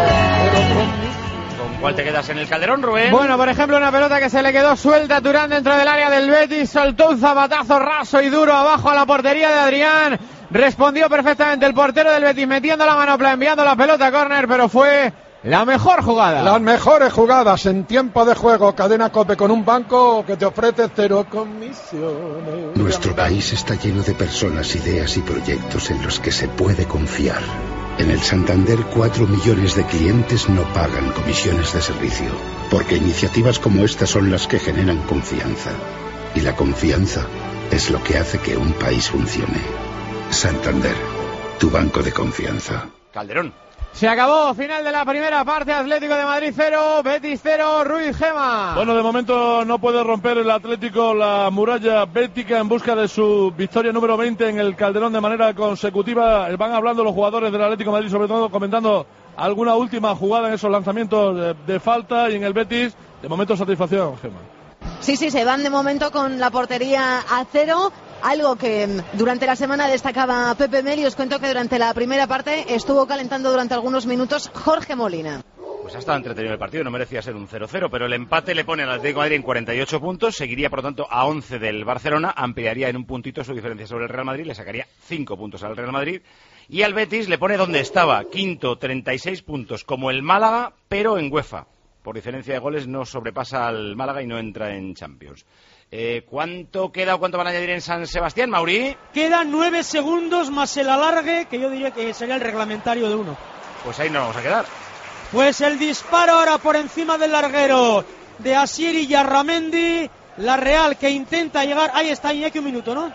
¿Con cuál te quedas en el Calderón, Rubén? Bueno, por ejemplo, una pelota que se le quedó suelta a Turán dentro del área del Betis, soltó un zapatazo raso y duro abajo a la portería de Adrián. Respondió perfectamente el portero del Betis metiendo la manopla, enviando la pelota a córner, pero fue la mejor jugada. Las mejores jugadas en tiempo de juego. Cadena COPE con un banco que te ofrece cero comisiones. Nuestro país está lleno de personas, ideas y proyectos en los que se puede confiar. En el Santander, cuatro millones de clientes no pagan comisiones de servicio, porque iniciativas como esta son las que generan confianza. Y la confianza es lo que hace que un país funcione. Santander, tu banco de confianza. Calderón. Se acabó, final de la primera parte, Atlético de Madrid cero, Betis cero, Ruiz Gema. Bueno, de momento no puede romper el Atlético la muralla bética en busca de su victoria número veinte en el Calderón de manera consecutiva. Van hablando los jugadores del Atlético de Madrid, sobre todo comentando alguna última jugada en esos lanzamientos de, de falta, y en el Betis, de momento satisfacción, Gema. Sí, sí, se van de momento con la portería a cero. Algo que durante la semana destacaba Pepe Mel, y os cuento que durante la primera parte estuvo calentando durante algunos minutos Jorge Molina. Pues ha estado entretenido el partido, no merecía ser un cero cero, pero el empate le pone al Atlético de Madrid en cuarenta y ocho puntos, seguiría por lo tanto a once del Barcelona, ampliaría en un puntito su diferencia sobre el Real Madrid, le sacaría cinco puntos al Real Madrid, y al Betis le pone donde estaba, quinto, treinta y seis puntos, como el Málaga, pero en UEFA. Por diferencia de goles no sobrepasa al Málaga y no entra en Champions. Eh, ¿Cuánto queda o cuánto van a añadir en San Sebastián, Mauri? Quedan nueve segundos más el alargue, que yo diría que sería el reglamentario de uno. Pues ahí nos vamos a quedar. Pues el disparo ahora por encima del larguero de Asier y Yarramendi. La Real que intenta llegar. Ahí está, Iñaki, un minuto, ¿no?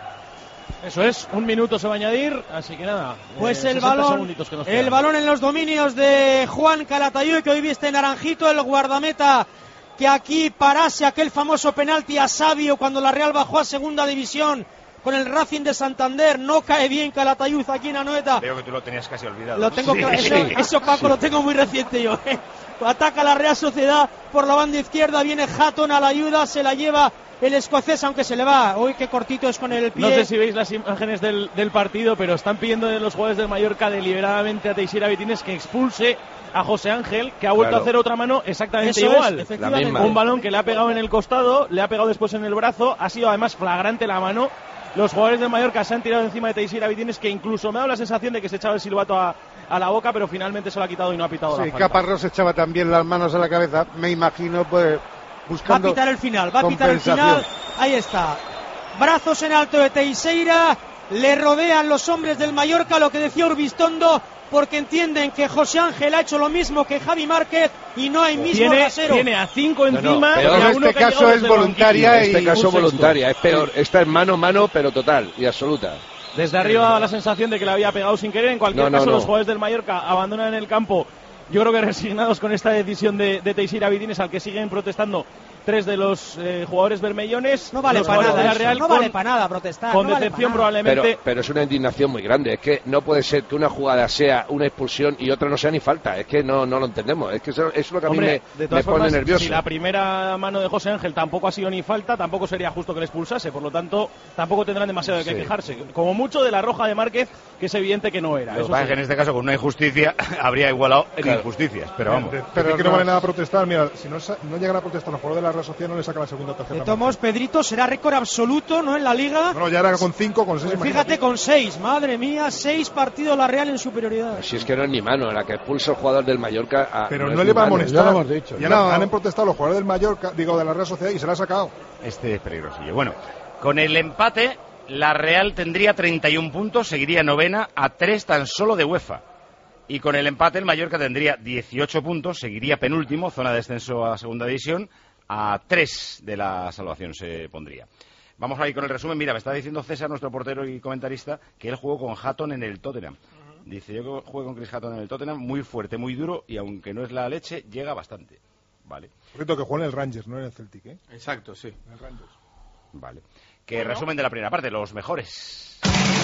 Eso es, un minuto se va a añadir, así que nada. Pues eh, el balón, el balón en los dominios de Juan Calatayud, que hoy viste naranjito, el guardameta que aquí parase aquel famoso penalti a Sabio cuando la Real bajó a segunda división con el Racing de Santander. No cae bien Calatayud aquí en Anoeta. Veo que tú lo tenías casi olvidado. Lo tengo sí, que, sí, eso, eso Paco, sí. Lo tengo muy reciente yo. ¿eh? Ataca la Real Sociedad por la banda izquierda, viene Hatton a la ayuda, se la lleva el escocés, aunque se le va. Uy, qué cortito es con el pie. No sé si veis las imágenes del, del partido, pero están pidiendo de los jugadores del Mallorca deliberadamente a Teixeira Vitines que expulse a José Ángel, que ha vuelto claro. a hacer otra mano exactamente Eso igual. Es, la misma. Un balón que le ha pegado en el costado, le ha pegado después en el brazo, ha sido además flagrante la mano. Los jugadores del Mallorca se han tirado encima de Teixeira Vitines, que incluso me ha dado la sensación de que se echaba el silbato a, a la boca, pero finalmente se lo ha quitado y no ha pitado sí, la falta. Caparrós echaba también las manos a la cabeza, me imagino, pues buscando. Va a pitar el final, va a pitar el final. Ahí está. Brazos en alto de Teixeira, le rodean los hombres del Mallorca, lo que decía Urbistondo, porque entienden que José Ángel ha hecho lo mismo que Javi Márquez y no hay mismo tiene, rasero. Tiene a cinco encima. No, no, pero en este caso es voluntaria. En este caso voluntaria, es peor. Esta es mano, mano, pero total y absoluta. Desde arriba da la sensación de que le había pegado sin querer. En cualquier no, caso, no, no. los jugadores del Mallorca abandonan el campo, yo creo que resignados con esta decisión de, de Teixeira Vitines, al que siguen protestando tres de los eh, jugadores bermellones. No vale para nada, la Real no con, vale para nada protestar. Con no decepción vale probablemente. Pero, pero es una indignación muy grande. Es que no puede ser que una jugada sea una expulsión y otra no sea ni falta. Es que no, no lo entendemos. Es que eso, eso es lo que Hombre, a mí me, me me formas, pone nervioso. Si la primera mano de José Ángel tampoco ha sido ni falta, tampoco sería justo que le expulsase. Por lo tanto, tampoco tendrán demasiado de qué sí. quejarse. Como mucho de la roja de Márquez, que es evidente que no era. Lo que pasa es que en este caso, con una injusticia, habría igualado en claro. injusticias. Pero vamos. Pero, pero es que no vale nada protestar. Mira, si no, no llegan a protestar los jugadores de la Real Sociedad, no le sacan la segunda o tercera. De Tomás Pedrito será récord absoluto, ¿no? En la Liga. No, ya era con cinco, con seis. Pues fíjate, con seis, madre mía, seis partidos la Real en superioridad. Si es que no es ni mano, la que expulsa el jugador del Mallorca. A, pero no, no le va a molestar. Ya lo hemos dicho. Ya no. han, han protestado los jugadores del Mallorca, digo, de la Real Sociedad, y se la ha sacado. Este es peligrosillo. Bueno, con el empate, la Real tendría treinta y un puntos, seguiría novena a tres tan solo de UEFA. Y con el empate, el Mallorca tendría dieciocho puntos, seguiría penúltimo, zona de descenso a segunda división. A tres de la salvación se pondría. Vamos a ir con el resumen. Mira, me está diciendo César, nuestro portero y comentarista, que él jugó con Hatton en el Tottenham. Dice, yo jugué con Chris Hatton en el Tottenham, muy fuerte, muy duro, y aunque no es la leche, llega bastante. Vale. Correcto, que jugó en el Rangers, no en el Celtic, ¿eh? Exacto, sí. En el Rangers. Vale. Que bueno. Resumen de la primera parte, los mejores.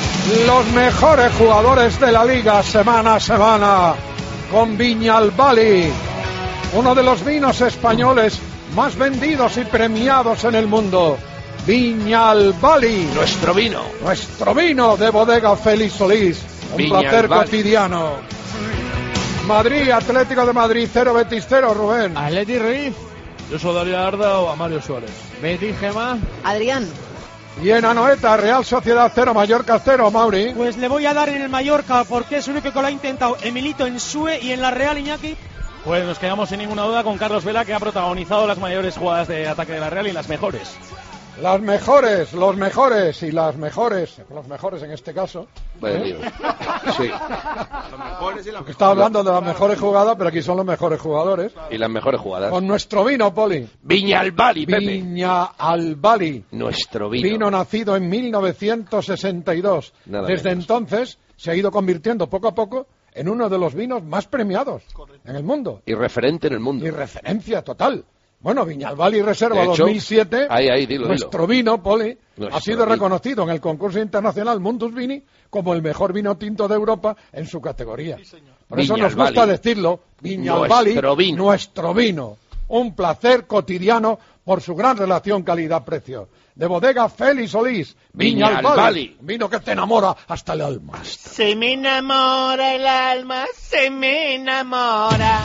Los mejores jugadores de la Liga, semana a semana, con Viñalbali, uno de los vinos españoles más vendidos y premiados en el mundo. Viñalbali. Nuestro vino. Nuestro vino de bodega Félix Solís. Un Viñalbali. placer cotidiano. Madrid, Atlético de Madrid, cero Betis cero, Rubén. Atleti Ruiz. Yo solo daría a Arda o a Mario Suárez. Betis Gema. Adrián. Y en Anoeta, Real Sociedad cero, Mallorca cero, Mauri. Pues le voy a dar en el Mallorca porque es el único que lo ha intentado. Emilito en Sue y en la Real, Iñaki. Pues nos quedamos sin ninguna duda con Carlos Vela, que ha protagonizado las mayores jugadas de ataque de la Real y las mejores. Las mejores, los mejores y las mejores, los mejores en este caso. Vale, ¿Eh? Sí. Está hablando de las mejores jugadas, pero aquí son los mejores jugadores. Y las mejores jugadas. Con nuestro vino, Poli. Viñalbali, Pepe. Viñalbali. Nuestro vino. Vino nacido en mil novecientos sesenta y dos. Nada Desde menos. entonces se ha ido convirtiendo poco a poco en uno de los vinos más premiados en el mundo. Y referente en el mundo. Y referencia total. Bueno, Viñalbali Reserva De hecho, dos mil siete, ahí, ahí, dilo, nuestro vino, Poli, Nuestro ha sido vino. reconocido en el concurso internacional Mundus Vini como el mejor vino tinto de Europa en su categoría. Por eso nos Viñalbali. gusta decirlo, Viñalbali, Nuestro vino. nuestro vino. Un placer cotidiano por su gran relación calidad-precio. De bodega Félix Solís, Viñalbali. Viñalbali. Vino que te enamora hasta el alma. Se me enamora el alma, se me enamora.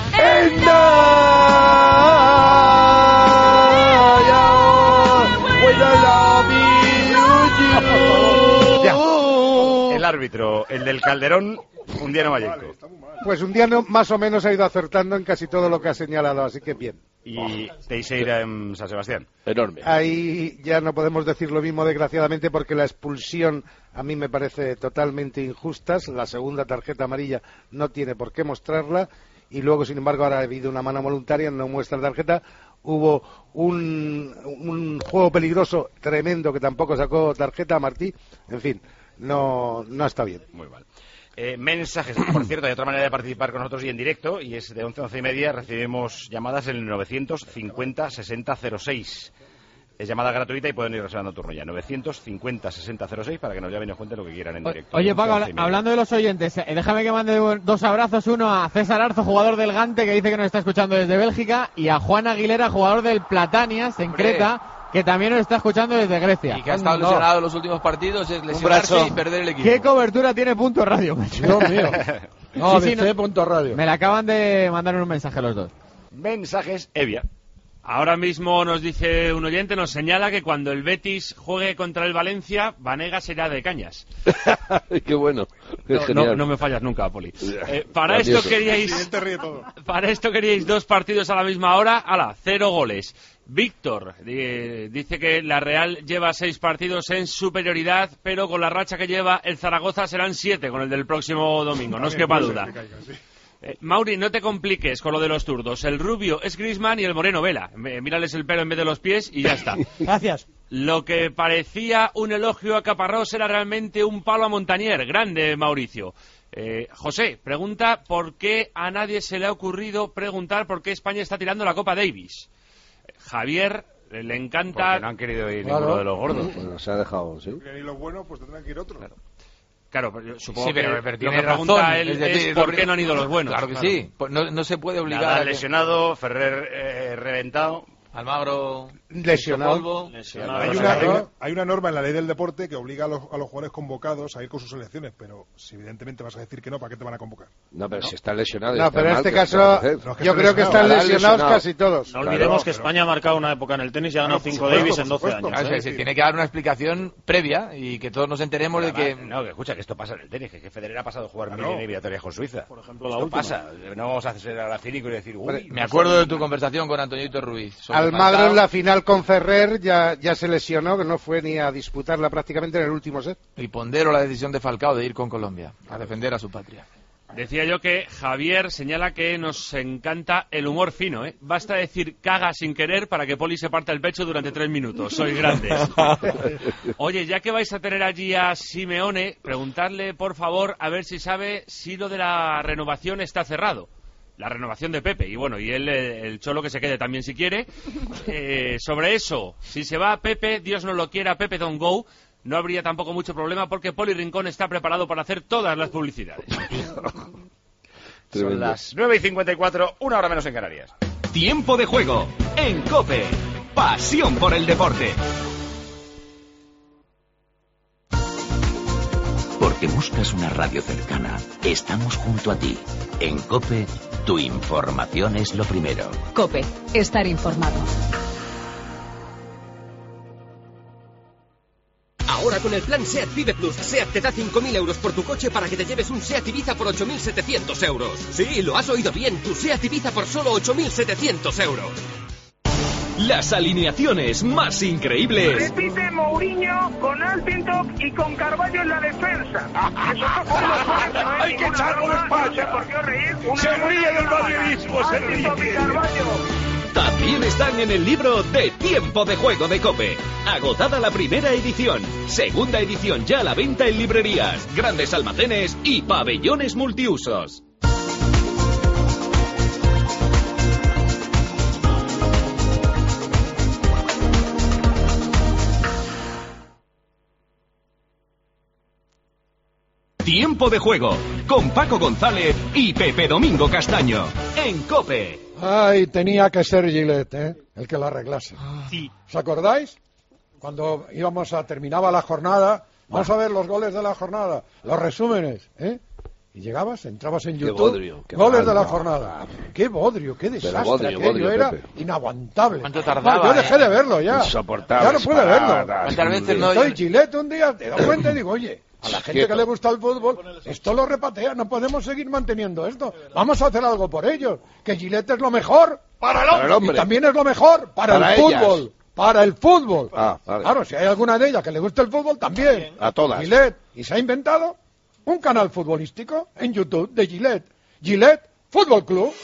El árbitro, el del Calderón, un día no Vallejo. Pues un día no, más o menos ha ido acertando en casi todo lo que ha señalado, así que bien. Y Teixeira en San Sebastián. Enorme. Ahí ya no podemos decir lo mismo, desgraciadamente, porque la expulsión a mí me parece totalmente injusta. La segunda tarjeta amarilla no tiene por qué mostrarla. Y luego, sin embargo, ahora ha habido una mano voluntaria, no muestra la tarjeta. Hubo un, un juego peligroso tremendo que tampoco sacó tarjeta a Martí. En fin, no, no está bien. Muy mal. Eh, mensajes, por cierto, hay otra manera de participar con nosotros y en directo, y es de once a once y media, recibimos llamadas en el novecientos cincuenta sesenta cero seis. Es llamada gratuita y pueden ir reservando turno ya. novecientos cincuenta sesenta cero seis para que nos llamen y nos cuenten lo que quieran en directo. Oye, once, Paco, once y media. hablando de los oyentes, eh, déjame que mande dos abrazos. Uno a César Arzo, jugador del Gante, que dice que nos está escuchando desde Bélgica, y a Juan Aguilera, jugador del Platanias, en Hombre. Creta, que también nos está escuchando desde Grecia. Y que ha estado No. lesionado en los últimos partidos, es lesionarse brazo. y perder el equipo. ¿Qué cobertura tiene Punto Radio, macho? Dios mío. No, Sí, sí, B C punto radio. Me la acaban de mandar un mensaje los dos. Mensajes, Evia. Ahora mismo nos dice un oyente, nos señala que cuando el Betis juegue contra el Valencia, Vanega será de Cañas. Qué bueno. Qué No, genial. no, no me fallas nunca, Poli. Eh, para Grandioso. esto queríais para esto queríais dos partidos a la misma hora. Ala, cero goles. Víctor eh, dice que la Real lleva seis partidos en superioridad, pero con la racha que lleva el Zaragoza serán siete con el del próximo domingo, no os quepa duda. Eh, Mauri, no te compliques con lo de los zurdos. El rubio es Griezmann y el moreno Vela. Eh, mírales el pelo en vez de los pies y ya está. Gracias. Lo que parecía un elogio a Caparrós era realmente un palo a Montanier. Grande, Mauricio. Eh, José, pregunta por qué a nadie se le ha ocurrido preguntar por qué España está tirando la Copa Davis. Eh, Javier eh, le encanta... Porque no han querido ir Claro. ninguno de los gordos. Bueno, se ha dejado, sí. Y los buenos, pues tendrán que ir otros. Claro, pero yo supongo Sí, pero, que pero lo tiene que pregunta razón. él es es, decir, por obli- qué no han ido los buenos. Claro que sí. Pues no, no se puede obligar Nadal a que- lesionado, Ferrer eh, reventado. Almagro Lesionado. polvo. Hay una, hay, una, hay una norma en la ley del deporte que obliga a los, a los jugadores convocados a ir con sus selecciones, pero si evidentemente vas a decir que no, ¿para qué te van a convocar? No, pero si está lesionado. No, está pero en mal, este ¿qué caso, se va a hacer? No, es que yo está creo que lesionado. están Nadal lesionados lesionado. casi todos. No olvidemos Claro, que pero- España ha marcado una época en el tenis y ha ganado Claro, por cinco supuesto, Davis por en doce supuesto. años. Claro, ¿eh? se, se tiene que dar una explicación previa y que todos nos enteremos de que... No, que escucha, que esto pasa en el tenis, que, que Federer ha pasado a jugar Claro. mil eliminatorias con Suiza. Por ejemplo, la Esto última. pasa. No vamos a hacer a la cínico y decir, uy, Me no acuerdo son- de tu conversación con Antoñito Ruiz. sobre Almagro Falcao, en la final con Ferrer ya, ya se lesionó, que no fue ni a disputarla prácticamente en el último set. Y pondero la decisión de Falcao de ir con Colombia a defender a su patria. Decía yo que Javier señala que nos encanta el humor fino, ¿eh? Basta decir caga sin querer para que Poli se parta el pecho durante tres minutos. Sois grandes. Oye, ya que vais a tener allí a Simeone, preguntarle, por favor, a ver si sabe si lo de la renovación está cerrado. La renovación de Pepe. Y bueno, y él, eh, el Cholo, que se quede también si quiere. Eh, sobre eso, si se va Pepe, Dios no lo quiera, Pepe don't go, no habría tampoco mucho problema porque Poli Rincón está preparado para hacer todas las publicidades. Son Tremendo. las nueve y cincuenta y cuatro, una hora menos en Canarias. Tiempo de juego en COPE. Pasión por el deporte. Porque buscas una radio cercana, estamos junto a ti. En COPE, tu información es lo primero. COPE, estar informado. Ahora con el plan SEAT Vive Plus, SEAT te da cinco mil euros por tu coche para que te lleves un SEAT Ibiza por ocho mil setecientos euros. Sí, lo has oído bien, tu SEAT Ibiza por solo ocho mil setecientos euros. Las alineaciones más increíbles. Repite Mourinho con Altintok y con Carvalho en la defensa. Hay que echarlo de España. Se ríe del madridismo, se ríe. También están en el libro de Tiempo de Juego de COPE. Agotada la primera edición. Segunda edición ya a la venta en librerías, grandes almacenes y pabellones multiusos. Tiempo de Juego con Paco González y Pepe Domingo Castaño en COPE. Ay, tenía que ser Gillette, ¿eh? El que lo arreglase. Sí. ¿Os acordáis? Cuando íbamos a terminaba la jornada, vamos a ver los goles de la jornada, los resúmenes, ¿eh? Y llegabas, entrabas en YouTube, bodrio, qué goles mal, de la no. jornada. Qué bodrio, qué desastre, bodrio, aquello bodrio, era Pepe. inaguantable. ¿Cuánto tardaba, No, yo dejé eh? de verlo ya. Insoportable. Ya no pude verlo. ¿Cuántas veces no? Estoy Gillette un día, te das cuenta y digo, oye, a la gente Quieto. que le gusta el fútbol, esto lo repatea, no podemos seguir manteniendo esto. Vamos a hacer algo por ellos. Que Gillette es lo mejor para el hombre. Para el hombre. Y también es lo mejor para, Para el ellas. fútbol. Para el fútbol. Ah, vale. Claro, si hay alguna de ellas que le gusta el fútbol, también. A todas. Gillette. Y se ha inventado un canal futbolístico en YouTube de Gillette. Gillette Fútbol Club.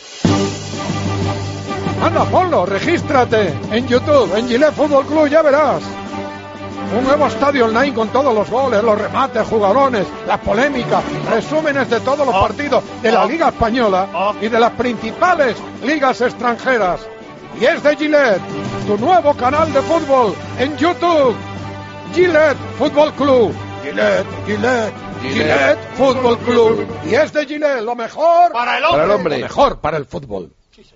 Anda, ponlo, regístrate en YouTube, en Gillette Fútbol Club, ya verás. Un nuevo estadio online con todos los goles, los remates, jugadores, las polémicas, resúmenes de todos los Oh, partidos de la oh, Liga Española oh. y de las principales ligas extranjeras. Y es de Gillette, tu nuevo canal de fútbol en YouTube. Gillette Fútbol Club. Gillette, Gillette, Gillette, Gillette Fútbol Club. Y es de Gillette, lo mejor Para el hombre. Para el hombre. Lo mejor para el fútbol.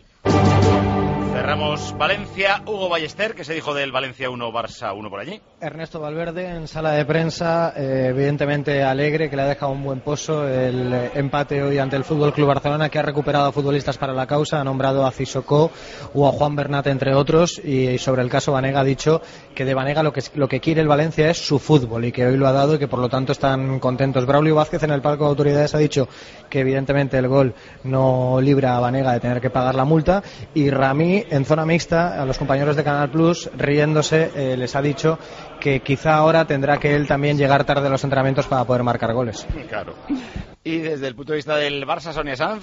Cerramos Valencia, Hugo Ballester, que se dijo del Valencia uno, Barça uno por allí. Ernesto Valverde en sala de prensa, eh, evidentemente alegre, que le ha dejado un buen pozo el eh, empate hoy ante el F C Barcelona, que ha recuperado a futbolistas para la causa, ha nombrado a Sissoko o a Juan Bernat, entre otros, y sobre el caso Banega ha dicho que de Banega lo que, lo que quiere el Valencia es su fútbol y que hoy lo ha dado y que por lo tanto están contentos. Braulio Vázquez en el palco de autoridades ha dicho que evidentemente el gol no libra a Banega de tener que pagar la multa, y Rami en zona mixta a los compañeros de Canal Plus riéndose eh, les ha dicho que quizá ahora tendrá que él también llegar tarde a los entrenamientos para poder marcar goles. Claro. Y desde el punto de vista del Barça, Sonia Sanz.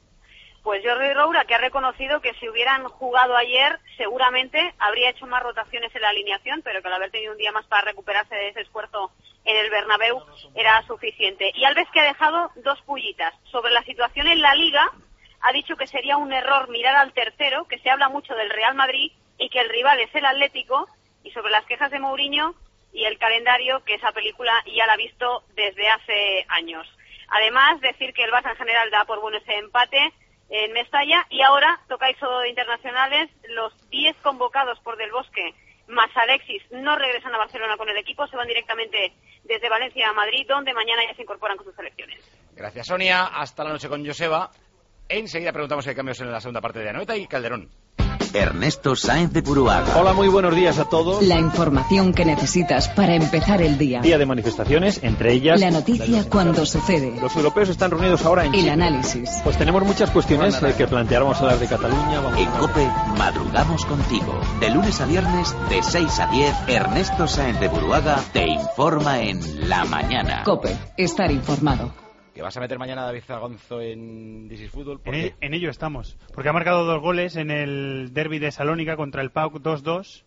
Pues Jordi Roura, que ha reconocido que si hubieran jugado ayer, seguramente habría hecho más rotaciones en la alineación, pero que al haber tenido un día más para recuperarse de ese esfuerzo en el Bernabéu era suficiente. Y Alves, que ha dejado dos pullitas sobre la situación en la Liga, ha dicho que sería un error mirar al tercero, que se habla mucho del Real Madrid y que el rival es el Atlético, y sobre las quejas de Mourinho y el calendario, que esa película ya la ha visto desde hace años. Además, decir que el Barça en general da por bueno ese empate en Mestalla, y ahora tocáis solo de internacionales, los diez convocados por Del Bosque más Alexis no regresan a Barcelona con el equipo, se van directamente desde Valencia a Madrid, donde mañana ya se incorporan con sus selecciones. Gracias, Sonia. Hasta la noche con Joseba. Enseguida preguntamos si hay cambios en la segunda parte de Anoeta y Calderón. Ernesto Sáenz de Buruaga. Hola, muy buenos días a todos. La información que necesitas para empezar el día. Día de manifestaciones, entre ellas... La noticia cuando sucede. Los europeos están reunidos ahora en El Chipre. análisis. Pues tenemos muchas cuestiones eh, que plantear. Vamos a hablar de Cataluña. Vamos En a... COPE, madrugamos contigo. De lunes a viernes, de seis a diez, Ernesto Sáenz de Buruaga te informa en La Mañana. COPE, estar informado. ¿Que vas a meter mañana a David Zagonzo en This is Fútbol? ¿Por En, qué? el- en ello estamos, porque ha marcado dos goles en el derbi de Salónica contra el P A O K dos dos,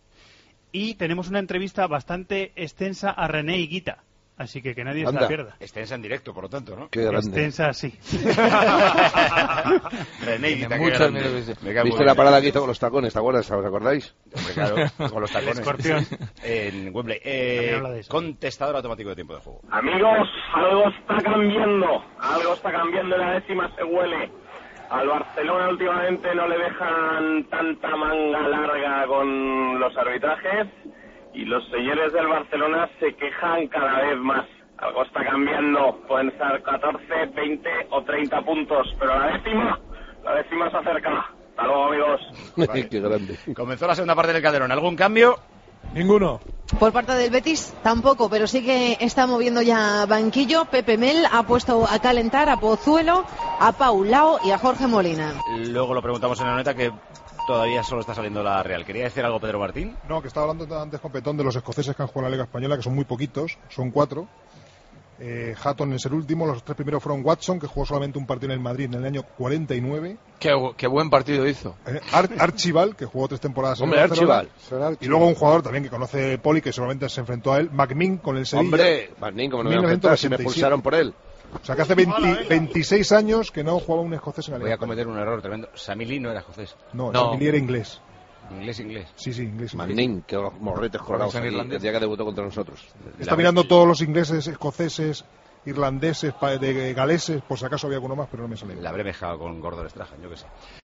y tenemos una entrevista bastante extensa a René Higuita, así que que nadie se Anda. la pierda. Extensa en directo, por lo tanto, ¿no? Qué grande. Extensa, sí. René Higuita, qué Muchas grande. veces. Me cae muy ¿Viste bien. la parada que hizo con los tacones? ¿Te acuerdas? ¿Os acordáis? Hombre, claro, con los tacones. El escorpión. En Wembley. Eh, También habla de eso. contestador automático de tiempo de juego. Amigos, algo está cambiando, algo está cambiando en la décima se huele. Al Barcelona últimamente no le dejan tanta manga larga con los arbitrajes y los señores del Barcelona se quejan cada vez más. Algo está cambiando, pueden estar catorce, veinte o treinta puntos, pero la décima, la décima se acerca. Hasta luego, amigos. Vale. Qué grande. Comenzó la segunda parte del Calderón. ¿Algún cambio? Ninguno. Por parte del Betis tampoco, pero sí que está moviendo ya banquillo. Pepe Mel ha puesto a calentar a Pozuelo, a Paulao y a Jorge Molina. Luego lo preguntamos en la nota que todavía solo está saliendo la Real. ¿Quería decir algo Pedro Martín? No, que estaba hablando antes con Petón de los escoceses que han jugado en la Liga Española, que son muy poquitos, son cuatro. Eh, Hatton es el último, los tres primeros fueron Watson, que jugó solamente un partido en el Madrid en el año cuarenta y nueve. Qué, qué buen partido hizo. Eh, Ar Archibald, que jugó tres temporadas Hombre, en el Archibald. Y luego un jugador también que conoce Poli, que solamente se enfrentó a él, McMinn, con el Sevilla. Hombre, McMinn, como no me voy a enfrentar, si me expulsaron por él. O sea que hace veinte, veintiséis años que no jugaba un escocés en la Liga. Voy a cometer un error tremendo. Samili no era escocés. No, no. Samili era inglés. Inglés, inglés. Sí, sí, inglés. McMinn, que los morretes colorados aquí, el día que debutó contra nosotros. Está mirando todos los ingleses, escoceses, irlandeses, de galeses, por si acaso había alguno más, pero no me sale. La habré dejado con Gordon Strachan, yo qué sé.